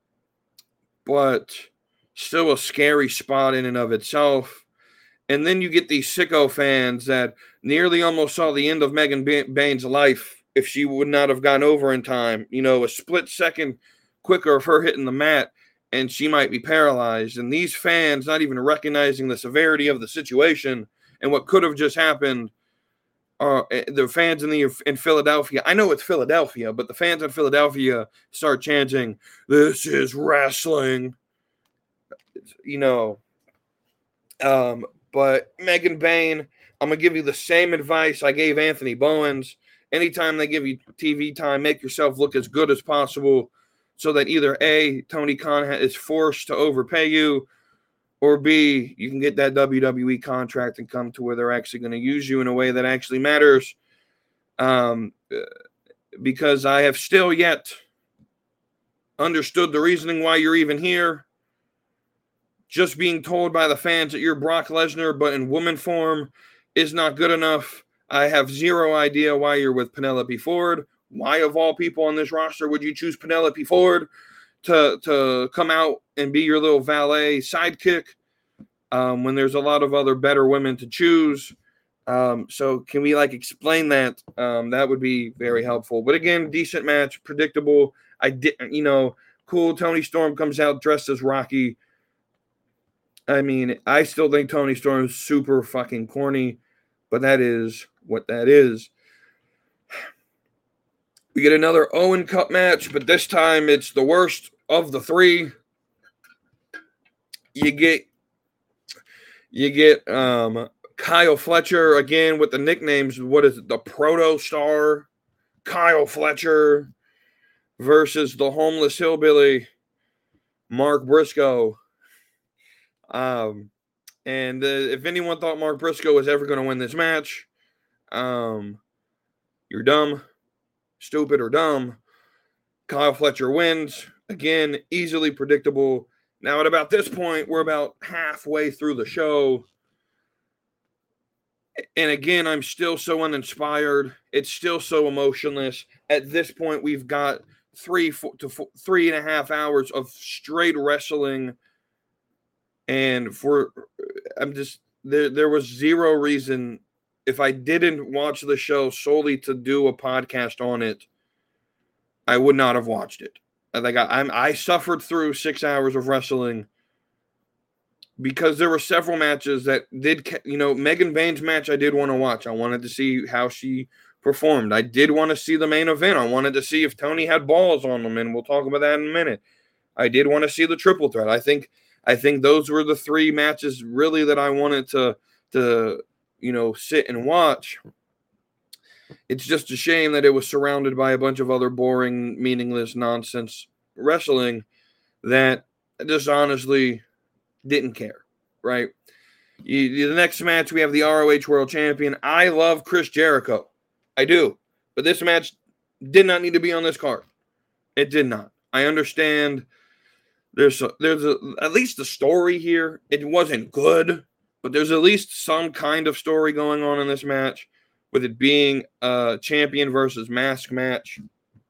but still a scary spot in and of itself. And then you get these sicko fans that nearly almost saw the end of Megan Bayne's life if she would not have gone over in time. You know, a split second quicker of her hitting the mat, and she might be paralyzed. And these fans not even recognizing the severity of the situation and what could have just happened. Uh, the fans in the in Philadelphia, I know it's Philadelphia, but the fans in Philadelphia start chanting, "This is wrestling," you know. Um, but Megan Bayne, I'm gonna give you the same advice I gave Anthony Bowens. Anytime they give you T V time, make yourself look as good as possible, so that either A, Tony Khan is forced to overpay you, or B, you can get that W W E contract and come to where they're actually going to use you in a way that actually matters. Um, because I have still yet understood the reasoning why you're even here. Just being told by the fans that you're Brock Lesnar, but in woman form, is not good enough. I have zero idea why you're with Penelope Ford. Why, of all people on this roster, would you choose Penelope Ford to to come out and be your little valet sidekick um, when there's a lot of other better women to choose? Um, so can we like explain that? Um, that would be very helpful. But again, decent match, predictable. I didn't, you know, cool. Toni Storm comes out dressed as Rocky. I mean, I still think Toni Storm is super fucking corny, but that is what that is. We get another Owen Cup match, but this time it's the worst of the three. You get you get um, Kyle Fletcher again with the nicknames. What is it? The Proto Star, Kyle Fletcher versus the Homeless Hillbilly, Mark Briscoe. Um, and uh, if anyone thought Mark Briscoe was ever going to win this match, um, you're dumb, stupid, or dumb. Kyle Fletcher wins. Again, easily predictable. Now, at about this point, we're about halfway through the show. And again, I'm still so uninspired. It's still so emotionless. At this point, we've got three four, to four, three and a half hours of straight wrestling. And for I'm just there, there was zero reason if I didn't watch the show solely to do a podcast on it, I would not have watched it. I think I, I'm I suffered through six hours of wrestling because there were several matches that did, you know, Megan Bain's match I did want to watch. I wanted to see how she performed. I did want to see the main event. I wanted to see if Tony had balls on them, and we'll talk about that in a minute. I did want to see the triple threat. I think I think those were the three matches really that I wanted to to you know sit and watch. It's just a shame that it was surrounded by a bunch of other boring, meaningless, nonsense wrestling that I just honestly didn't care, right? You, the next match, we have the R O H World Champion. I love Chris Jericho. I do. But this match did not need to be on this card. It did not. I understand there's a, there's a, at least a story here. It wasn't good, but there's at least some kind of story going on in this match, with it being a champion versus mask match.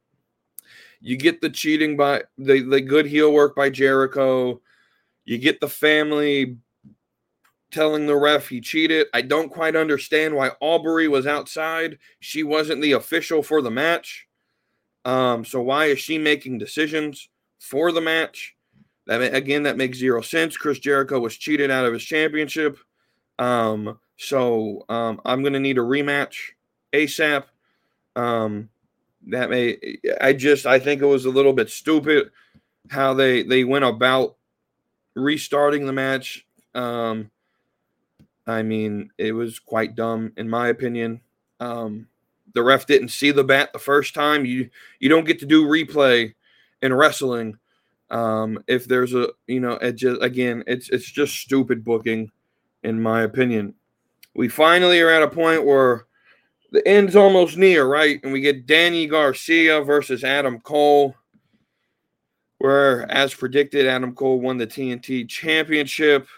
You get the cheating by the, the good heel work by Jericho. You get the family telling the ref he cheated. I don't quite understand why Aubrey was outside. She wasn't the official for the match. Um, so why is she making decisions for the match? That, again, that makes zero sense. Chris Jericho was cheated out of his championship. Um, so um, I'm going to need a rematch ASAP. Um, that may, I just, I think it was a little bit stupid how they, they went about restarting the match. Um, I mean, it was quite dumb in my opinion. Um, the ref didn't see the bat the first time. You, you don't get to do replay in wrestling. Um, if there's a, you know, it just, again, it's, it's just stupid booking in my opinion. We finally are at a point where the end's almost near, right? And we get Danny Garcia versus Adam Cole, where, as predicted, Adam Cole won the T N T Championship.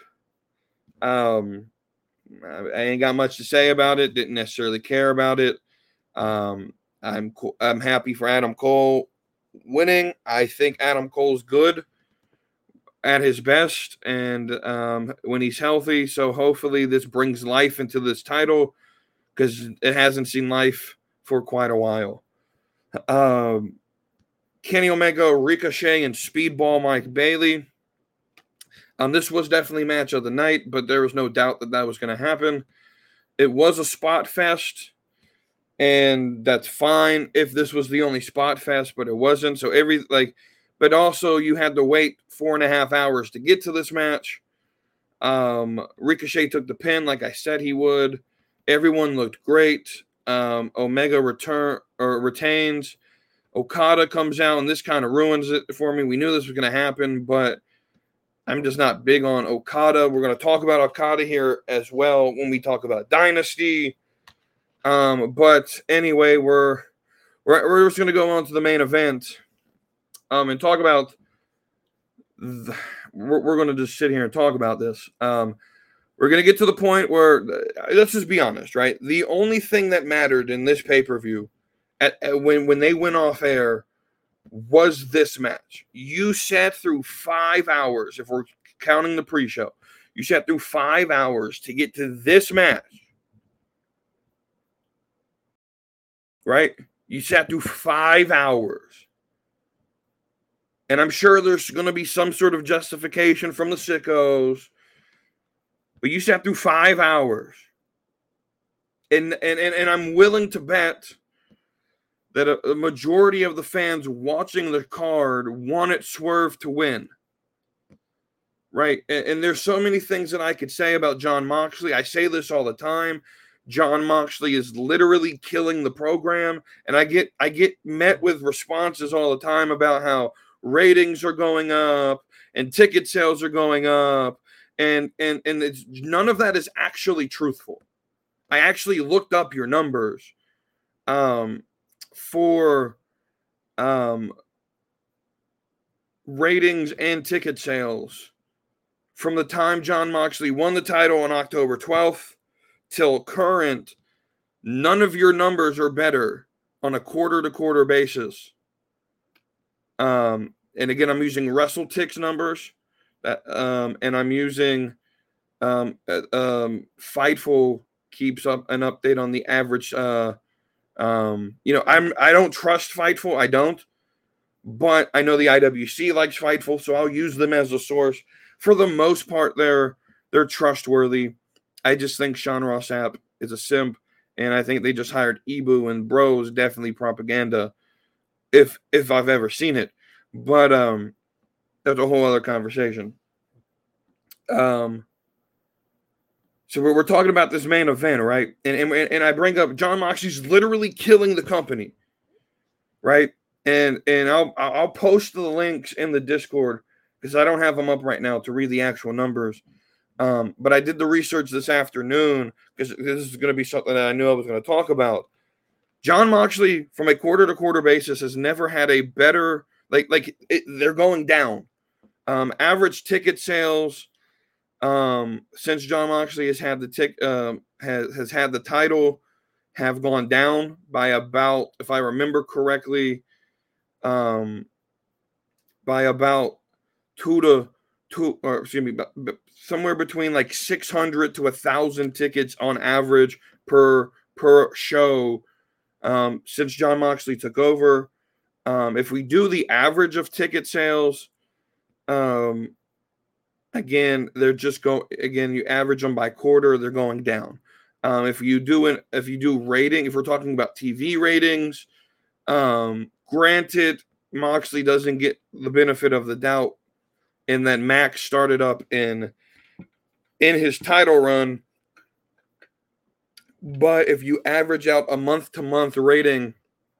Um, I ain't got much to say about it. Didn't necessarily care about it. Um, I'm I'm happy for Adam Cole winning. I think Adam Cole's good at his best, and um, when he's healthy. So hopefully this brings life into this title, because it hasn't seen life for quite a while. Um, Kenny Omega, Ricochet, and Speedball Mike Bailey. Um, this was definitely match of the night, but there was no doubt that that was going to happen. It was a spot fest, and that's fine if this was the only spot fest, but it wasn't. So every like, but also you had to wait four and a half hours to get to this match. Um, Ricochet took the pin like I said he would. Everyone looked great. Um, Omega return or retains. Okada comes out, and this kind of ruins it for me. We knew this was going to happen, but I'm just not big on Okada. We're going to talk about Okada here as well when we talk about Dynasty. Um, but anyway, we're we're, we're just going to go on to the main event um, and talk about the, we're, we're going to just sit here and talk about this. Um, we're going to get to the point where, let's just be honest, right? The only thing that mattered in this pay-per-view at, at when, when they went off air was this match. You sat through five hours, if we're counting the pre-show. You sat through five hours to get to this match. Right? You sat through five hours. And I'm sure there's going to be some sort of justification from the sickos. But you sat through five hours. And, and, and, and I'm willing to bet that a, a majority of the fans watching the card wanted Swerve to win. Right? And, and there's so many things that I could say about Jon Moxley. I say this all the time. Jon Moxley is literally killing the program. And I get I get met with responses all the time about how ratings are going up and ticket sales are going up, and and and it's none of that is actually truthful. I actually looked up your numbers um, for um, ratings and ticket sales from the time Jon Moxley won the title on October twelfth till current. None of your numbers are better on a quarter-to-quarter basis. Um, and again, I'm using WrestleTix numbers, that, um, and I'm using um, uh, um, Fightful keeps up an update on the average. Uh, um, you know, I'm I don't trust Fightful, I don't, but I know the I W C likes Fightful, so I'll use them as a source. For the most part, they're they're trustworthy. I just think Sean Ross Sapp is a simp, and I think they just hired Ibu, and bro is definitely propaganda, if if I've ever seen it. But um, that's a whole other conversation. Um, so we're, we're talking about this main event, right? And, and and I bring up Jon Moxley's literally killing the company, right? And and I'll I'll post the links in the Discord because I don't have them up right now to read the actual numbers. Um, but I did the research this afternoon because this is going to be something that I knew I was going to talk about. Jon Moxley, from a quarter-to-quarter basis, has never had a better like like it, they're going down. Um, average ticket sales um, since Jon Moxley has had the tick um, has has had the title have gone down by about, if I remember correctly, um, by about two to two or excuse me, somewhere between like six hundred to a thousand tickets on average per per show um, since Jon Moxley took over. Um, if we do the average of ticket sales, um, again, they're just go again. You average them by quarter, they're going down. Um, if you do an if you do rating, if we're talking about T V ratings, um, granted, Moxley doesn't get the benefit of the doubt, and then Max started up in in his title run. But if you average out a month to month rating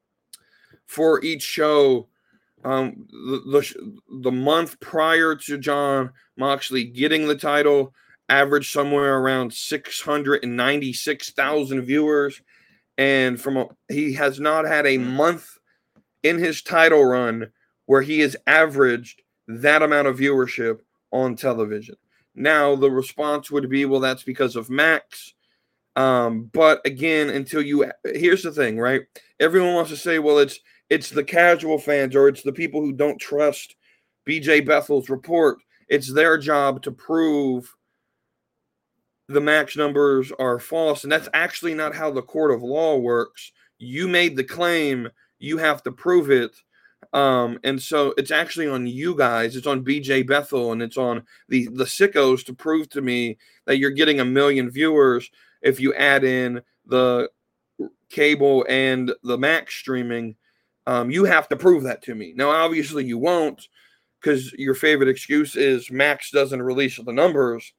for each show, um, the, the the month prior to Jon Moxley getting the title averaged somewhere around six hundred ninety-six thousand viewers, and from a, he has not had a month in his title run where he has averaged that amount of viewership on television. Now the response would be, well, that's because of Max. Um, but again, until you, here's the thing, right? Everyone wants to say, well, it's it's the casual fans or it's the people who don't trust B J Bethel's report. It's their job to prove the Max numbers are false. And that's actually not how the court of law works. You made the claim, you have to prove it. Um, and so it's actually on you guys. It's on B J Bethel and it's on the, the sickos to prove to me that you're getting a million viewers if you add in the cable and the Max streaming. Um, you have to prove that to me. Now, obviously you won't, because your favorite excuse is Max doesn't release the numbers.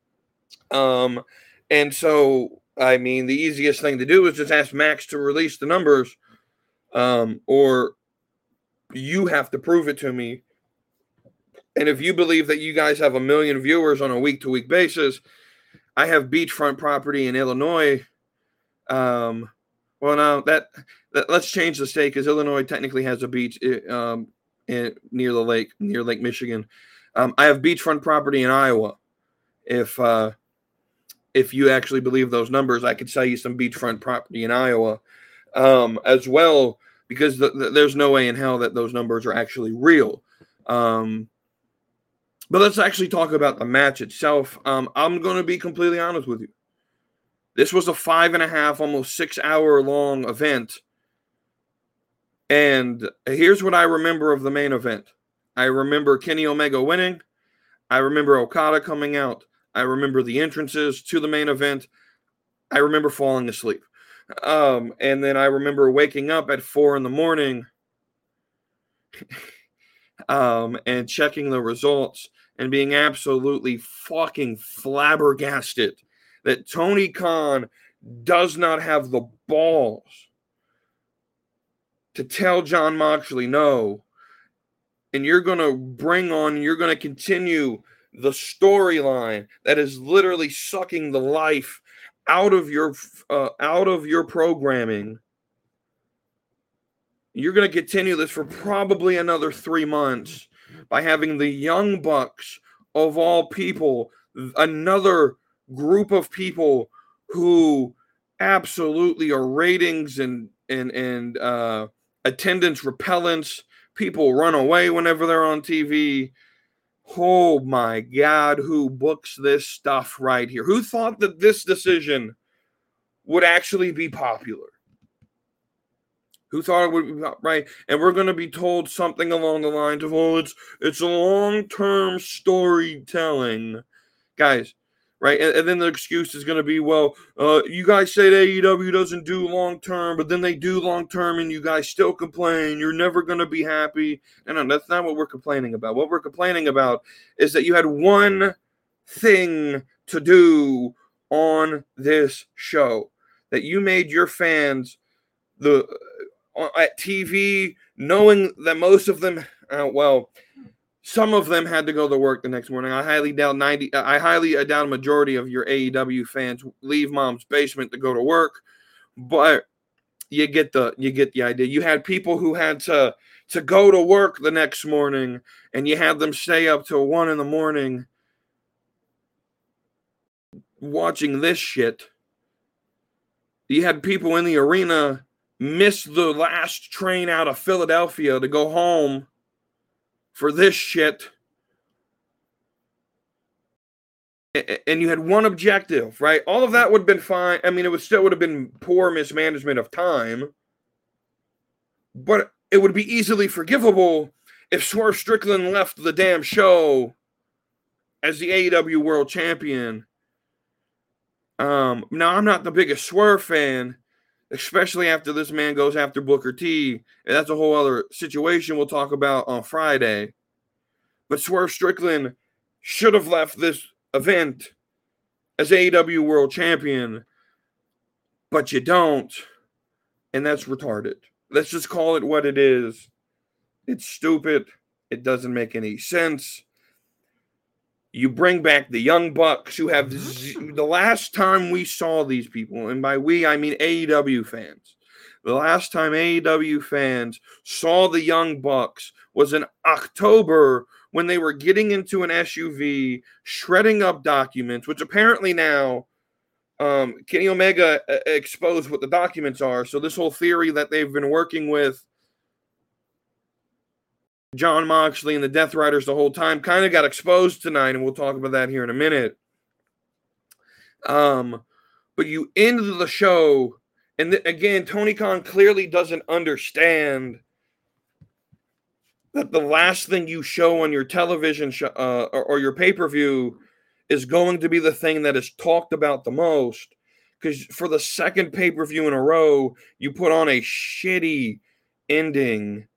Um, and so, I mean, the easiest thing to do is just ask Max to release the numbers, um, or you have to prove it to me. And if you believe that you guys have a million viewers on a week-to-week basis, I have beachfront property in Illinois. Um, well, now that, that let's change the state because Illinois technically has a beach um, in, near the lake, near Lake Michigan. Um, I have beachfront property in Iowa. If uh, if you actually believe those numbers, I could sell you some beachfront property in Iowa um, as well, because the, the, there's no way in hell that those numbers are actually real. Um, but let's actually talk about the match itself. Um, I'm going to be completely honest with you. This was a five and a half, almost six hour long event. And here's what I remember of the main event. I remember Kenny Omega winning. I remember Okada coming out. I remember the entrances to the main event. I remember falling asleep. Um, and then I remember waking up at four in the morning um, and checking the results and being absolutely fucking flabbergasted that Tony Khan does not have the balls to tell Jon Moxley no and you're going to bring on, you're going to continue the storyline that is literally sucking the life out of your uh, out of your programming. You're going to continue this for probably another three months by having the Young Bucks, of all people, another group of people who absolutely are ratings and and and uh, attendance repellents. People run away whenever they're on T V. Oh my God, who books this stuff right here? Who thought that this decision would actually be popular? Who thought it would be right? And we're going to be told something along the lines of, oh, it's it's a long-term storytelling. Guys, right? And, and then the excuse is going to be, well, uh, you guys say that A E W doesn't do long-term, but then they do long-term and you guys still complain. You're never going to be happy. No, no, that's not what we're complaining about. What we're complaining about is that you had one thing to do on this show, that you made your fans the at T V, knowing that most of them, uh, well, some of them had to go to work the next morning. I highly doubt ninety. I highly doubt a majority of your A E W fans leave mom's basement to go to work, but you get the you get the idea. You had people who had to to go to work the next morning, and you had them stay up till one in the morning watching this shit. You had people in the arena miss the last train out of Philadelphia to go home for this shit. And you had one objective, right? All of that would have been fine. I mean, it would still would have been poor mismanagement of time, but it would be easily forgivable if Swerve Strickland left the damn show as the A E W World Champion. Um, now, I'm not the biggest Swerve fan, especially after this man goes after Booker T. And that's a whole other situation we'll talk about on Friday. But Swerve Strickland should have left this event as A E W World Champion, but you don't. And that's retarded. Let's just call it what it is. It's stupid. It doesn't make any sense. You bring back the Young Bucks, who have z- the last time we saw these people, and by we, I mean A E W fans. The last time A E W fans saw the Young Bucks was in October when they were getting into an S U V, shredding up documents, which apparently now um, Kenny Omega uh, exposed what the documents are. So this whole theory that they've been working with Jon Moxley and the Death Riders the whole time kind of got exposed tonight, and we'll talk about that here in a minute. Um, but you end the show, and th- again, Tony Khan clearly doesn't understand that the last thing you show on your television sh- uh, or, or your pay-per-view is going to be the thing that is talked about the most. Because for the second pay-per-view in a row, you put on a shitty ending.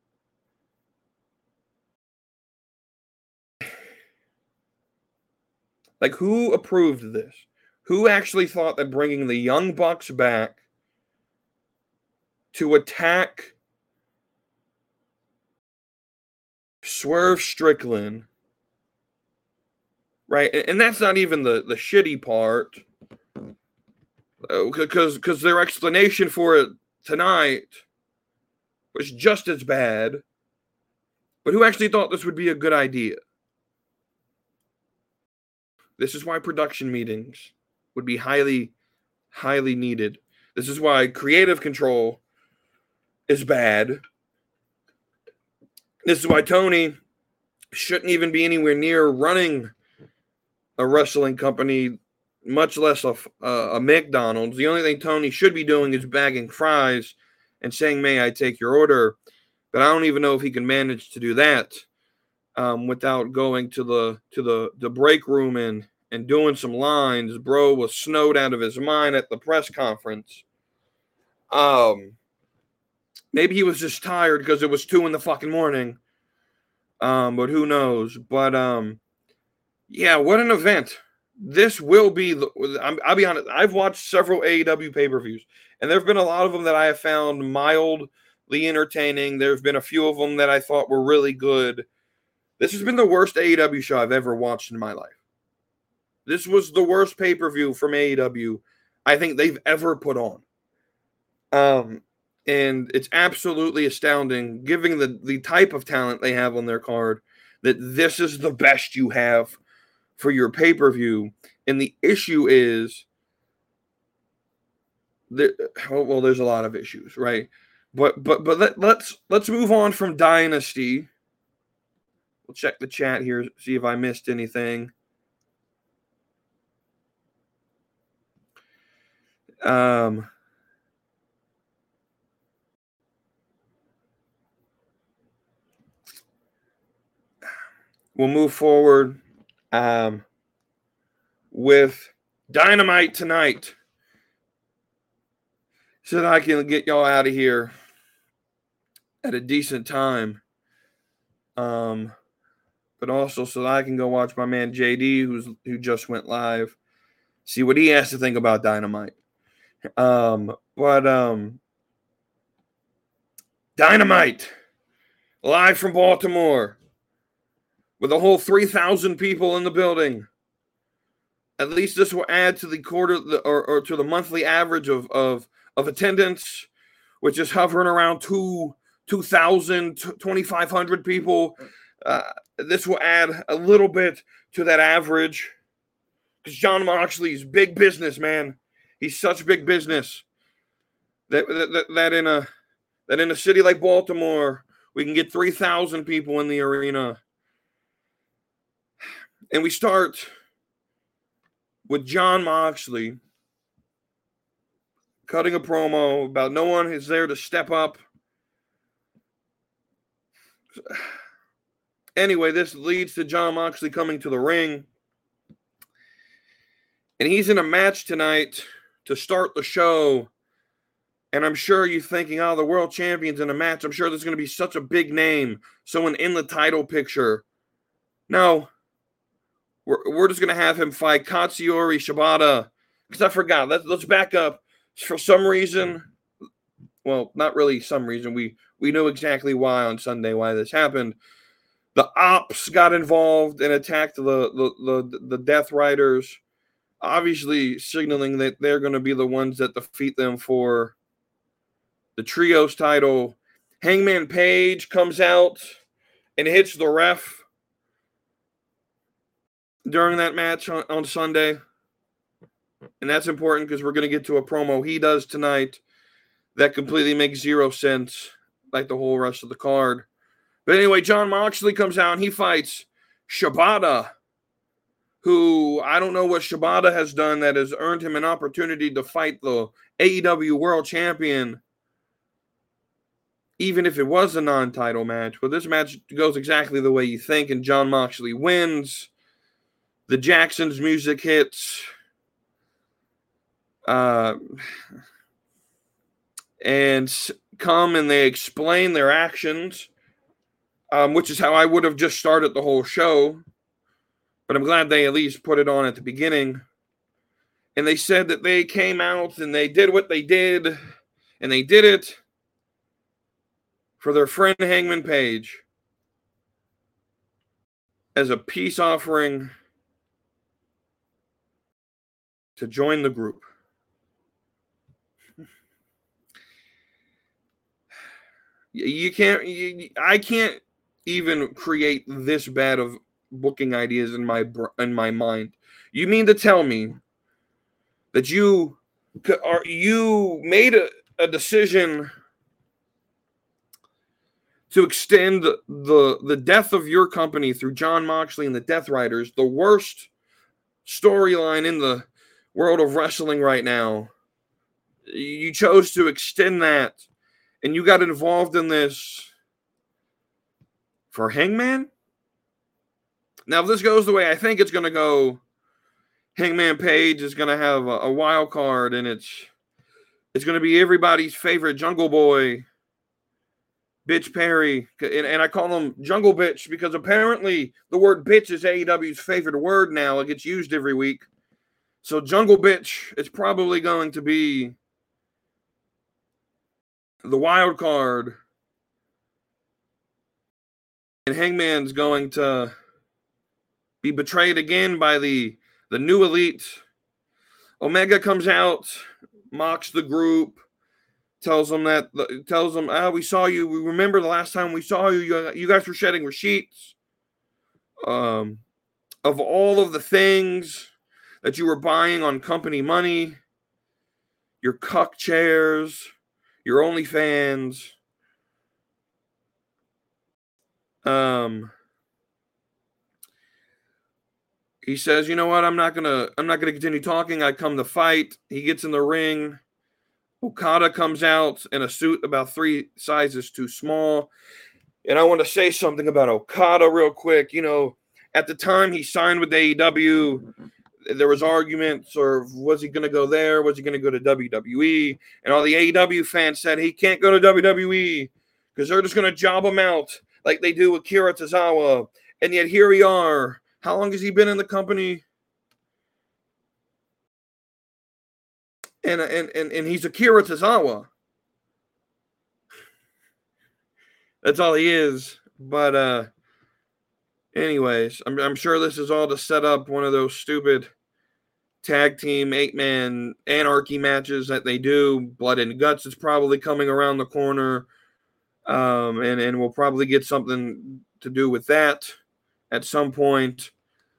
Like, who approved this? Who actually thought that bringing the Young Bucks back to attack Swerve Strickland, right? And that's not even the, the shitty part, because because their explanation for it tonight was just as bad. But who actually thought this would be a good idea? This is why production meetings would be highly, highly needed. This is why creative control is bad. This is why Tony shouldn't even be anywhere near running a wrestling company, much less a, a McDonald's. The only thing Tony should be doing is bagging fries and saying, "May I take your order?" But I don't even know if he can manage to do that um, without going to the to the, the break room and, and doing some lines. Bro was snowed out of his mind at the press conference. Um, maybe he was just tired because it was two in the fucking morning. Um, but who knows? But um, yeah, what an event! This will be. The, I'm, I'll be honest. I've watched several A E W pay-per-views, and there have been a lot of them that I have found mildly entertaining. There's been a few of them that I thought were really good. This has been the worst A E W show I've ever watched in my life. This was the worst pay-per-view from A E W I think they've ever put on. Um, and it's absolutely astounding, given the, the type of talent they have on their card, that this is the best you have for your pay-per-view. And the issue is, that, well, there's a lot of issues, right? But but but let, let's let's move on from Dynasty. We'll check the chat here, see if I missed anything. Um, we'll move forward um, with Dynamite tonight, so that I can get y'all out of here at a decent time. Um, but also so that I can go watch my man J D, who's who just went live, see what he has to think about Dynamite. Um, but um, Dynamite, live from Baltimore, with a whole three thousand people in the building. At least this will add to the quarter or, or to the monthly average of, of, of attendance, which is hovering around two, two thousand, twenty-five hundred people. Uh, this will add a little bit to that average, because Jon Moxley's big business, man. He's such big business that, that, that, in a, that in a city like Baltimore, we can get three thousand people in the arena. And we start with Jon Moxley cutting a promo about no one is there to step up. Anyway, this leads to Jon Moxley coming to the ring. And he's in a match tonight to start the show. And I'm sure you're thinking, oh, the world champion's in a match. I'm sure there's going to be such a big name, someone in the title picture. No. We're, we're just going to have him fight Katsuyori Shibata. Because I forgot. Let's, let's back up. For some reason, well, not really some reason. We, we know exactly why on Sunday, why this happened. The Ops got involved and attacked the, the, the, the Death Riders, obviously signaling that they're going to be the ones that defeat them for the Trios title. Hangman Page comes out and hits the ref during that match on, on Sunday. And that's important because we're going to get to a promo he does tonight that completely makes zero sense, like the whole rest of the card. But anyway, Jon Moxley comes out and he fights Shibata, who I don't know what Shibata has done that has earned him an opportunity to fight the A E W World Champion, even if it was a non-title match. But this match goes exactly the way you think, and Jon Moxley wins. The Jacksons music hits. Uh, and come and they explain their actions, um, which is how I would have just started the whole show. But I'm glad they at least put it on at the beginning. And they said that they came out and they did what they did. And they did it for their friend Hangman Page as a peace offering to join the group. You can't, you, I can't even create this bad of booking ideas in my in my mind. You mean to tell me that you are you made a, a decision to extend the the death of your company through Jon Moxley and the Death Riders, the worst storyline in the world of wrestling right now? You chose to extend that, and you got involved in this for Hangman? Now, if this goes the way I think it's going to go, Hangman Page is going to have a, a wild card, and it's it's going to be everybody's favorite Jungle Boy, Bitch Perry. And, and I call him Jungle Bitch because apparently the word bitch is A E W's favorite word now. It gets used every week. So Jungle Bitch is probably going to be the wild card. And Hangman's going to be betrayed again by the, the new elite. Omega comes out, mocks the group, tells them that, tells them, ah, we saw you. We remember the last time we saw you. You, you guys were shedding receipts um, of all of the things that you were buying on company money, your cuck chairs, your OnlyFans. Um, he says, you know what? I'm not gonna, I'm not gonna continue talking. I come to fight. He gets in the ring. Okada comes out in a suit about three sizes too small. And I want to say something about Okada real quick. You know, at the time he signed with A E W, there was arguments, or was he going to go there? Was he going to go to W W E? And all the A E W fans said he can't go to W W E because they're just going to job him out like they do with Kira Tozawa. And yet here we are. How long has he been in the company? And and and, and he's Akira Tozawa. That's all he is. But uh, anyways, I'm I'm sure this is all to set up one of those stupid tag team eight-man anarchy matches that they do. Blood and Guts is probably coming around the corner. Um, and, and we'll probably get something to do with that at some point.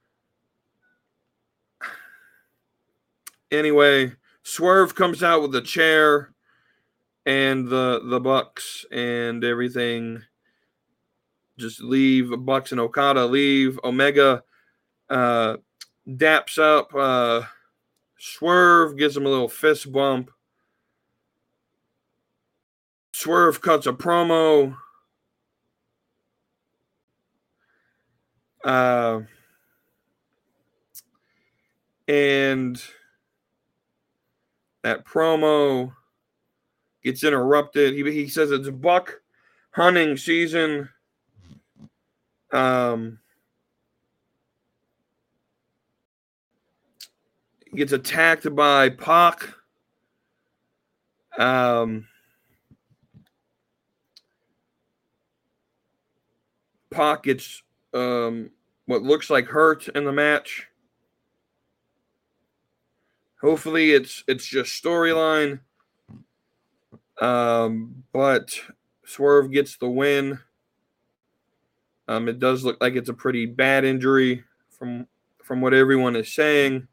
Anyway, Swerve comes out with a chair and the the Bucks and everything. Just leave. Bucks and Okada leave. Omega uh, daps up uh, Swerve, gives him a little fist bump. Swerve cuts a promo. Uh, and that promo gets interrupted. He, he says it's buck hunting season. Um, gets attacked by Pac. Um, Pac gets um, what looks like hurt in the match. Hopefully it's it's just storyline. Um, but Swerve gets the win. Um, it does look like it's a pretty bad injury from from what everyone is saying.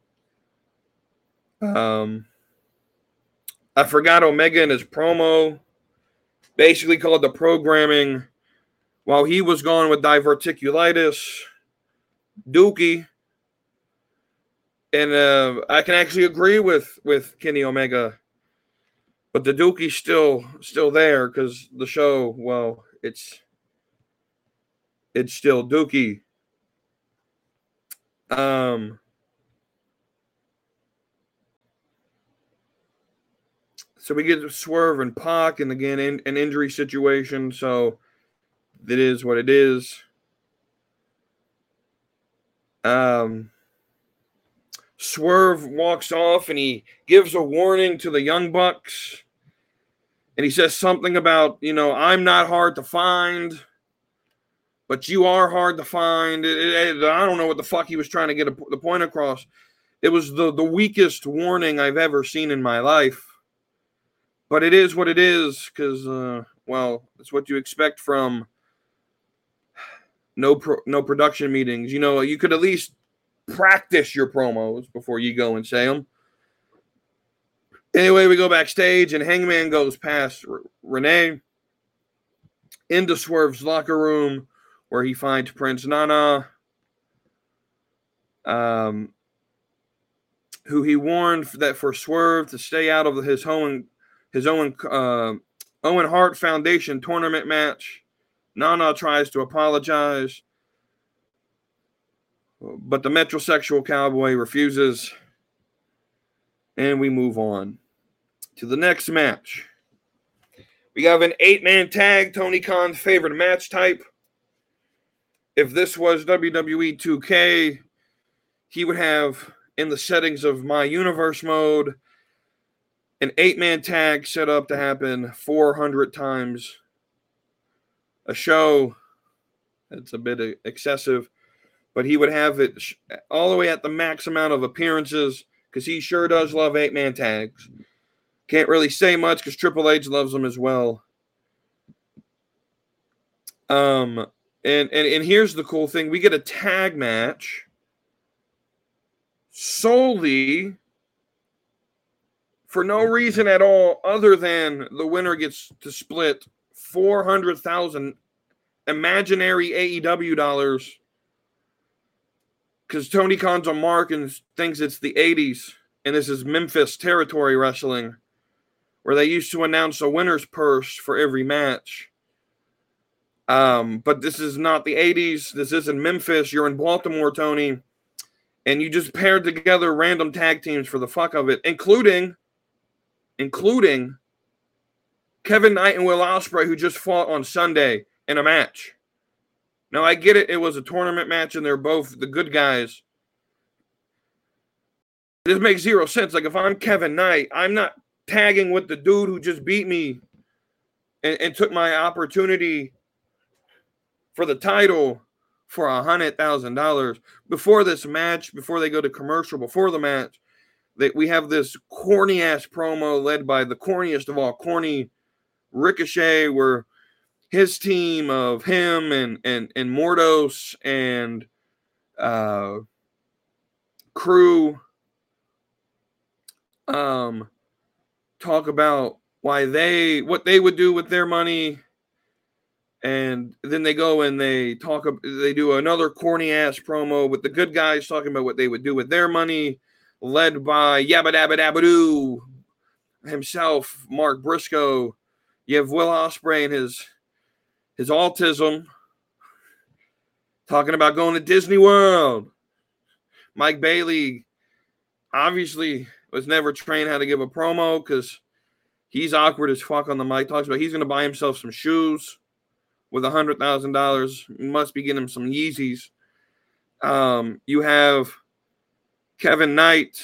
Um, I forgot Omega in his promo basically called the programming while he was gone with diverticulitis, Dookie. And uh, I can actually agree with, with Kenny Omega. But the Dookie's still still there because the show, well, it's it's still Dookie. Um, so we get Swerve and Pac, and again, in, an injury situation. So it is what it is. Um, Swerve walks off and he gives a warning to the Young Bucks. And he says something about, you know, I'm not hard to find, but you are hard to find. It, it, I don't know what the fuck he was trying to get a, the point across. It was the, the weakest warning I've ever seen in my life. But it is what it is because, uh, well, it's what you expect from no pro, no production meetings. You know, you could at least practice your promos before you go and say them. Anyway, we go backstage, and Hangman goes past R- Renee into Swerve's locker room, where he finds Prince Nana, um, who he warned that for Swerve to stay out of his own his own uh, Owen Hart Foundation tournament match. Nana tries to apologize, but the metrosexual cowboy refuses, and we move on to the next match. We have an eight-man tag, Tony Khan's favorite match type. If this was W W E two K, he would have, in the settings of My Universe mode, an eight-man tag set up to happen four hundred times a show. It's a bit excessive, but he would have it all the way at the max amount of appearances because he sure does love eight-man tags. Can't really say much because Triple H loves them as well. Um, and, and, and here's the cool thing. We get a tag match solely for no reason at all other than the winner gets to split four hundred thousand imaginary A E W dollars because Tony Khan's on Mark and thinks it's the eighties and this is Memphis territory wrestling where they used to announce a winner's purse for every match. Um, but this is not the eighties. This isn't Memphis. You're in Baltimore, Tony. And you just paired together random tag teams for the fuck of it, including, including Kevin Knight and Will Ospreay, who just fought on Sunday in a match. Now, I get it. It was a tournament match, and they're both the good guys. This makes zero sense. Like, if I'm Kevin Knight, I'm not tagging with the dude who just beat me and, and took my opportunity for the title for one hundred thousand dollars. Before this match, before they go to commercial, before the match, they, we have this corny-ass promo led by the corniest of all corny, Ricochet, where his team of him and and, and Mordos and uh, crew um, talk about why they, what they would do with their money. And then they go and they talk, they do another corny ass promo with the good guys talking about what they would do with their money, led by Yabba Dabba Dabba Doo himself, Mark Briscoe. You have Will Ospreay and his, his autism talking about going to Disney World. Mike Bailey obviously was never trained how to give a promo because he's awkward as fuck on the mic. Talks about he's going to buy himself some shoes with one hundred thousand dollars. Must be getting him some Yeezys. Um, you have Kevin Knight.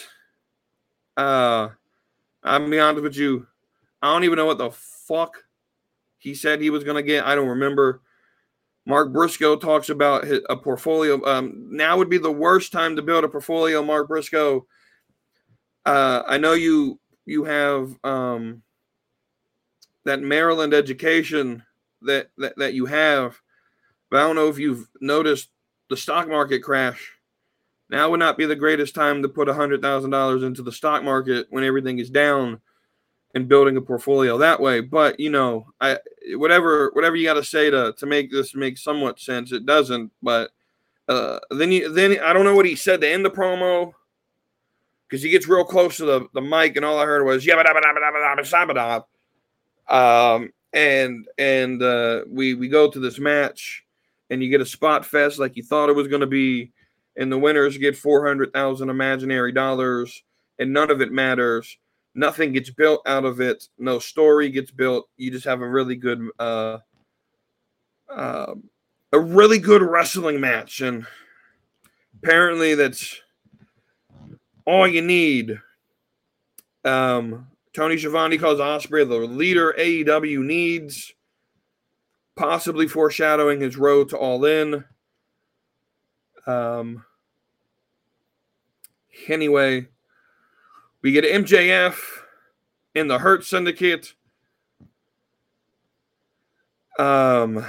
Uh, I'll be honest with you. I don't even know what the fuck he said he was going to get. I don't remember. Mark Briscoe talks about his, a portfolio. Um, now would be the worst time to build a portfolio, Mark Briscoe. Uh, I know you you have um, that Maryland education that, that that you have, but I don't know if you've noticed the stock market crash. Now would not be the greatest time to put one hundred thousand dollars into the stock market when everything is down and building a portfolio that way. But, you know, I whatever whatever you got to say to to make this make somewhat sense, it doesn't. But uh, then you then I don't know what he said to end the promo because he gets real close to the, the mic and all I heard was yabba dabba dabba dabba dabba dabba dabba. Um and and uh, we we go to this match and you get a spot fest like you thought it was going to be, and the winners get four hundred thousand imaginary dollars, and none of it matters. Nothing gets built out of it. No story gets built. You just have a really good, uh, uh, a really good wrestling match, and apparently that's all you need. Um, Tony Schiavone calls Ospreay the leader A E W needs, possibly foreshadowing his road to All In. Um. Anyway, we get M J F in the Hurt Syndicate. Um,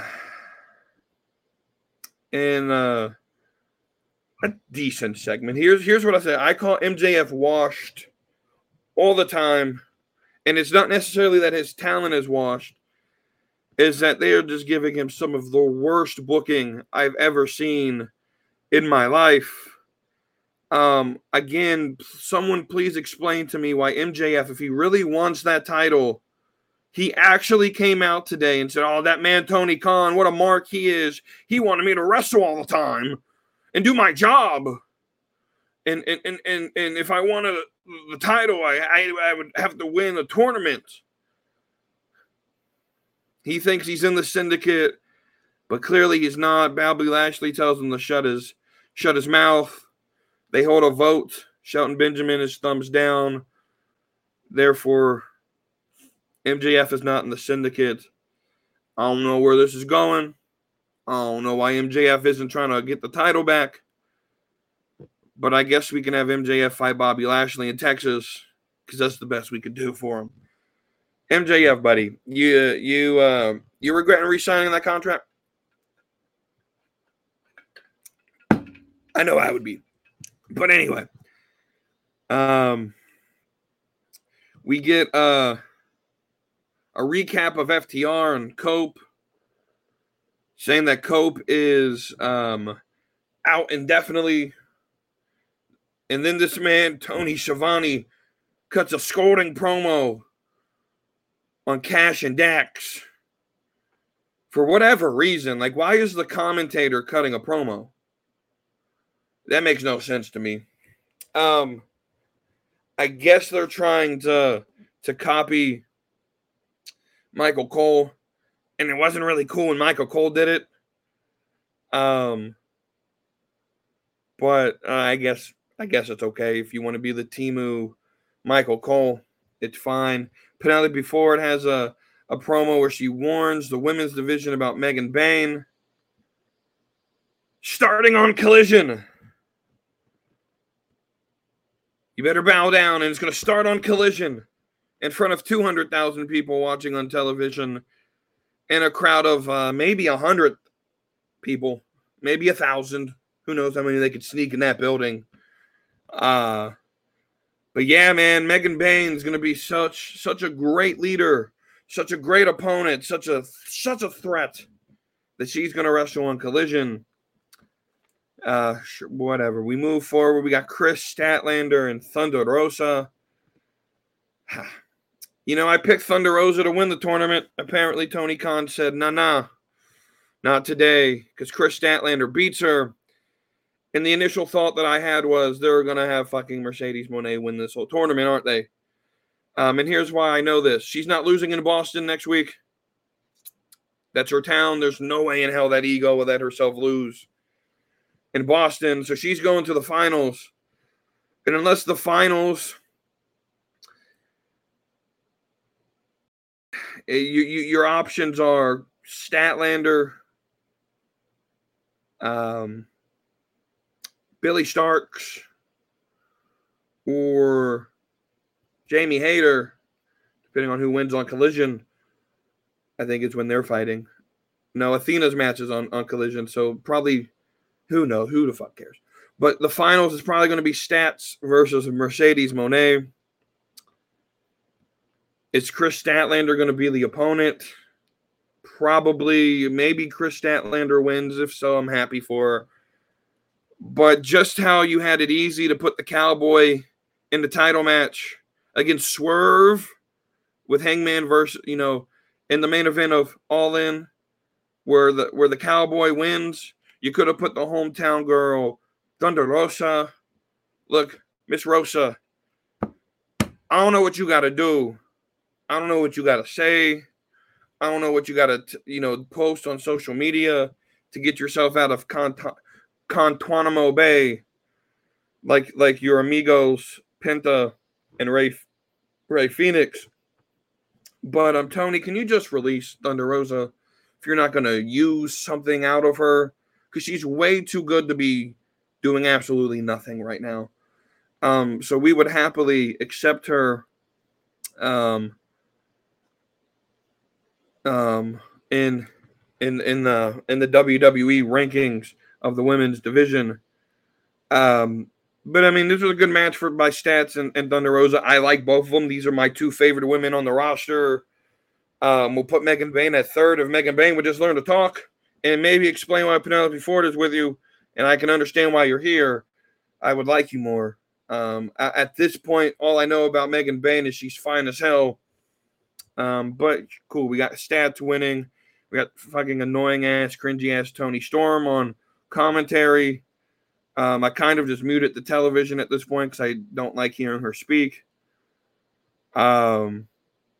in uh, a decent segment. Here's here's what I say. I call M J F washed all the time, and it's not necessarily that his talent is washed. Is that they are just giving him some of the worst booking I've ever seen in my life. Um, again, someone please explain to me why M J F, if he really wants that title, he actually came out today and said, oh, that man Tony Khan, what a mark he is. He wanted me to wrestle all the time and do my job. And and and and, and if I wanted the title, I, I I would have to win a tournament. He thinks he's in the syndicate, but clearly he's not. Bobby Lashley tells him to shut his shut his mouth. They hold a vote. Shelton Benjamin is thumbs down. Therefore, M J F is not in the syndicate. I don't know where this is going. I don't know why M J F isn't trying to get the title back. But I guess we can have M J F fight Bobby Lashley in Texas because that's the best we could do for him. M J F, buddy, you you uh, you regretting re-signing that contract? I know I would be. But anyway, um, we get uh, a recap of F T R and Cope, saying that Cope is um, out indefinitely. And then this man, Tony Schiavone, cuts a scolding promo on Cash and Dax. For whatever reason, like, why is the commentator cutting a promo? That makes no sense to me. Um, I guess they're trying to to copy Michael Cole, and it wasn't really cool when Michael Cole did it. Um, but uh, I guess I guess it's okay if you want to be the Timu Michael Cole. It's fine. Penelope Ford has a a promo where she warns the women's division about Megan Bayne starting on Collision. You better bow down, and it's going to start on Collision in front of two hundred thousand people watching on television and a crowd of uh, maybe one hundred people, maybe one thousand. Who knows how many they could sneak in that building. Uh, but yeah, man, Megan Bayne is going to be such such a great leader, such a great opponent, such a such a threat that she's going to wrestle on Collision. Uh, sure, whatever. We move forward. We got Chris Statlander and Thunder Rosa. You know, I picked Thunder Rosa to win the tournament. Apparently, Tony Khan said, nah, nah, not today, because Chris Statlander beats her. And the initial thought that I had was they're going to have fucking Mercedes Moné win this whole tournament, aren't they? Um, and here's why I know this. She's not losing in Boston next week. That's her town. There's no way in hell that ego will let herself lose in Boston. So she's going to the finals. And unless the finals, you, you, your options are Statlander, um, Billy Starks, or Jamie Hayter, depending on who wins on Collision. I think it's when they're fighting. No, Athena's match is on, on Collision, so probably, who knows? Who the fuck cares? But the finals is probably going to be Stats versus Mercedes Moné. Is Chris Statlander going to be the opponent? Probably. Maybe Chris Statlander wins. If so, I'm happy for her. But just how you had it easy to put the Cowboy in the title match against Swerve with Hangman versus, you know, in the main event of All In, where the where the Cowboy wins, you could have put the hometown girl, Thunder Rosa. Look, Miss Rosa, I don't know what you got to do. I don't know what you got to say. I don't know what you got to, you know, post on social media to get yourself out of contact. Guantanamo Bay, like like your amigos Penta and Ray Ray Phoenix. But um, Tony, can you just release Thunder Rosa if you're not going to use something out of her? Because she's way too good to be doing absolutely nothing right now. Um, so we would happily accept her um, um, in in in the in the W W E rankings of the women's division. Um, but I mean, this was a good match for by Stats and, and Thunder Rosa. I like both of them. These are my two favorite women on the roster. Um, we'll put Megan Bayne at third. If Megan Bayne would just learn to talk and maybe explain why Penelope Ford is with you, and I can understand why you're here, I would like you more. Um, at, at this point, all I know about Megan Bayne is she's fine as hell. Um, but cool. We got Stats winning. We got fucking annoying ass, cringy ass Tony Storm on commentary. Um, I kind of just muted the television at this point because I don't like hearing her speak. Um,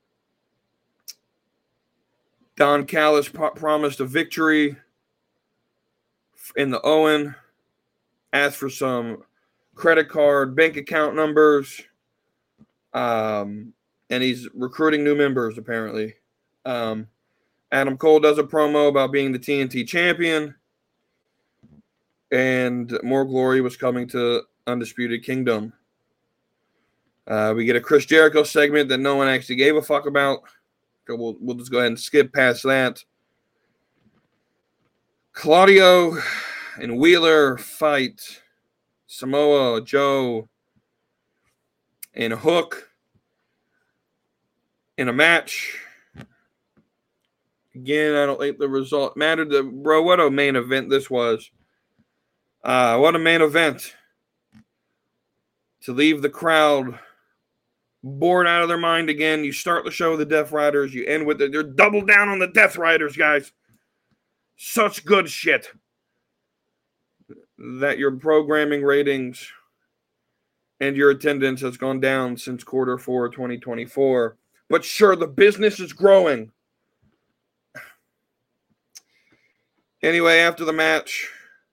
Don Callis pro- promised a victory in the Owen. Asked for some credit card, bank account numbers. Um, and he's recruiting new members, apparently. Um, Adam Cole does a promo about being the T N T champion. And more glory was coming to Undisputed Kingdom. Uh, we get a Chris Jericho segment that no one actually gave a fuck about. So we'll, we'll just go ahead and skip past that. Claudio and Wheeler fight Samoa Joe and Hook in a match. Again, I don't think the result mattered. The, bro, what a main event this was. Uh, what a main event. To leave the crowd bored out of their mind again. You start the show with the Death Riders. You end with it. They're double down on the Death Riders, guys. Such good shit. That your programming ratings and your attendance has gone down since quarter four twenty twenty-four. But sure, the business is growing. Anyway, after the match,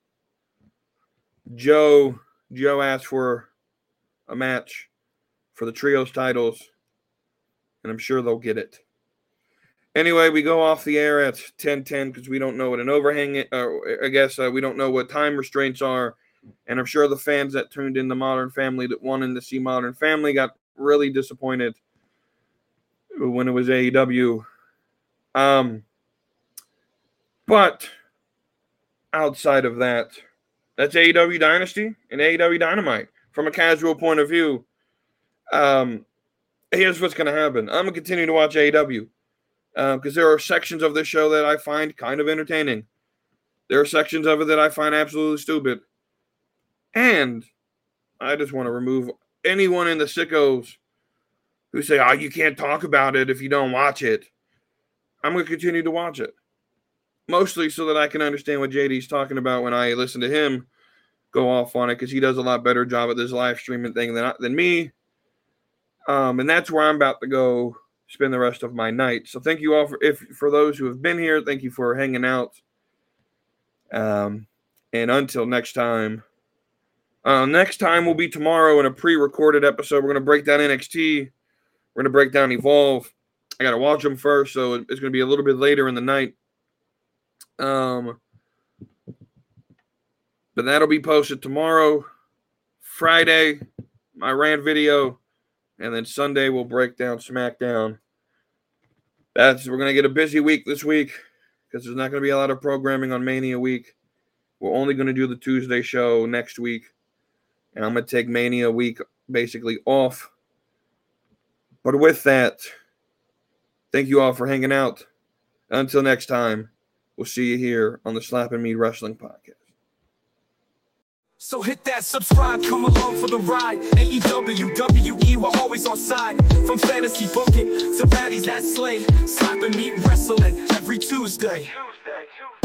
Joe, Joe asked for a match for the trios titles, and I'm sure they'll get it. Anyway, we go off the air at ten ten because we don't know what an overhang is. Uh, I guess uh, we don't know what time restraints are, and I'm sure the fans that tuned in to Modern Family that wanted to see Modern Family got really disappointed when it was A E W. Um, but outside of that, that's A E W Dynasty and A E W Dynamite. From a casual point of view, um, here's what's going to happen. I'm going to continue to watch A E W because uh, there are sections of this show that I find kind of entertaining. There are sections of it that I find absolutely stupid. And I just want to remove anyone in the sickos who say, oh, you can't talk about it if you don't watch it. I'm going to continue to watch it. Mostly so that I can understand what J D's talking about when I listen to him go off on it, because he does a lot better job at this live streaming thing than, than me. Um, and that's where I'm about to go spend the rest of my night. So thank you all for, if, for those who have been here. Thank you for hanging out. Um, and until next time, uh, next time will be tomorrow in a pre-recorded episode. We're going to break down N X T. We're going to break down Evolve. I got to watch them first, so it's going to be a little bit later in the night. Um, but that'll be posted tomorrow, Friday, my rant video, and then Sunday we'll break down SmackDown. That's we're gonna get a busy week this week because there's not gonna be a lot of programming on Mania week. We're only gonna do the Tuesday show next week, and I'm gonna take Mania week basically off. But with that, thank you all for hanging out. Until next time, we'll see you here on the Slapping Me Wrestling Podcast. So hit that subscribe, come along for the ride. A E W, W E, we're always on side. From fantasy booking to baddies that slay. Slapping Me Wrestling every Tuesday. Tuesday, Tuesday.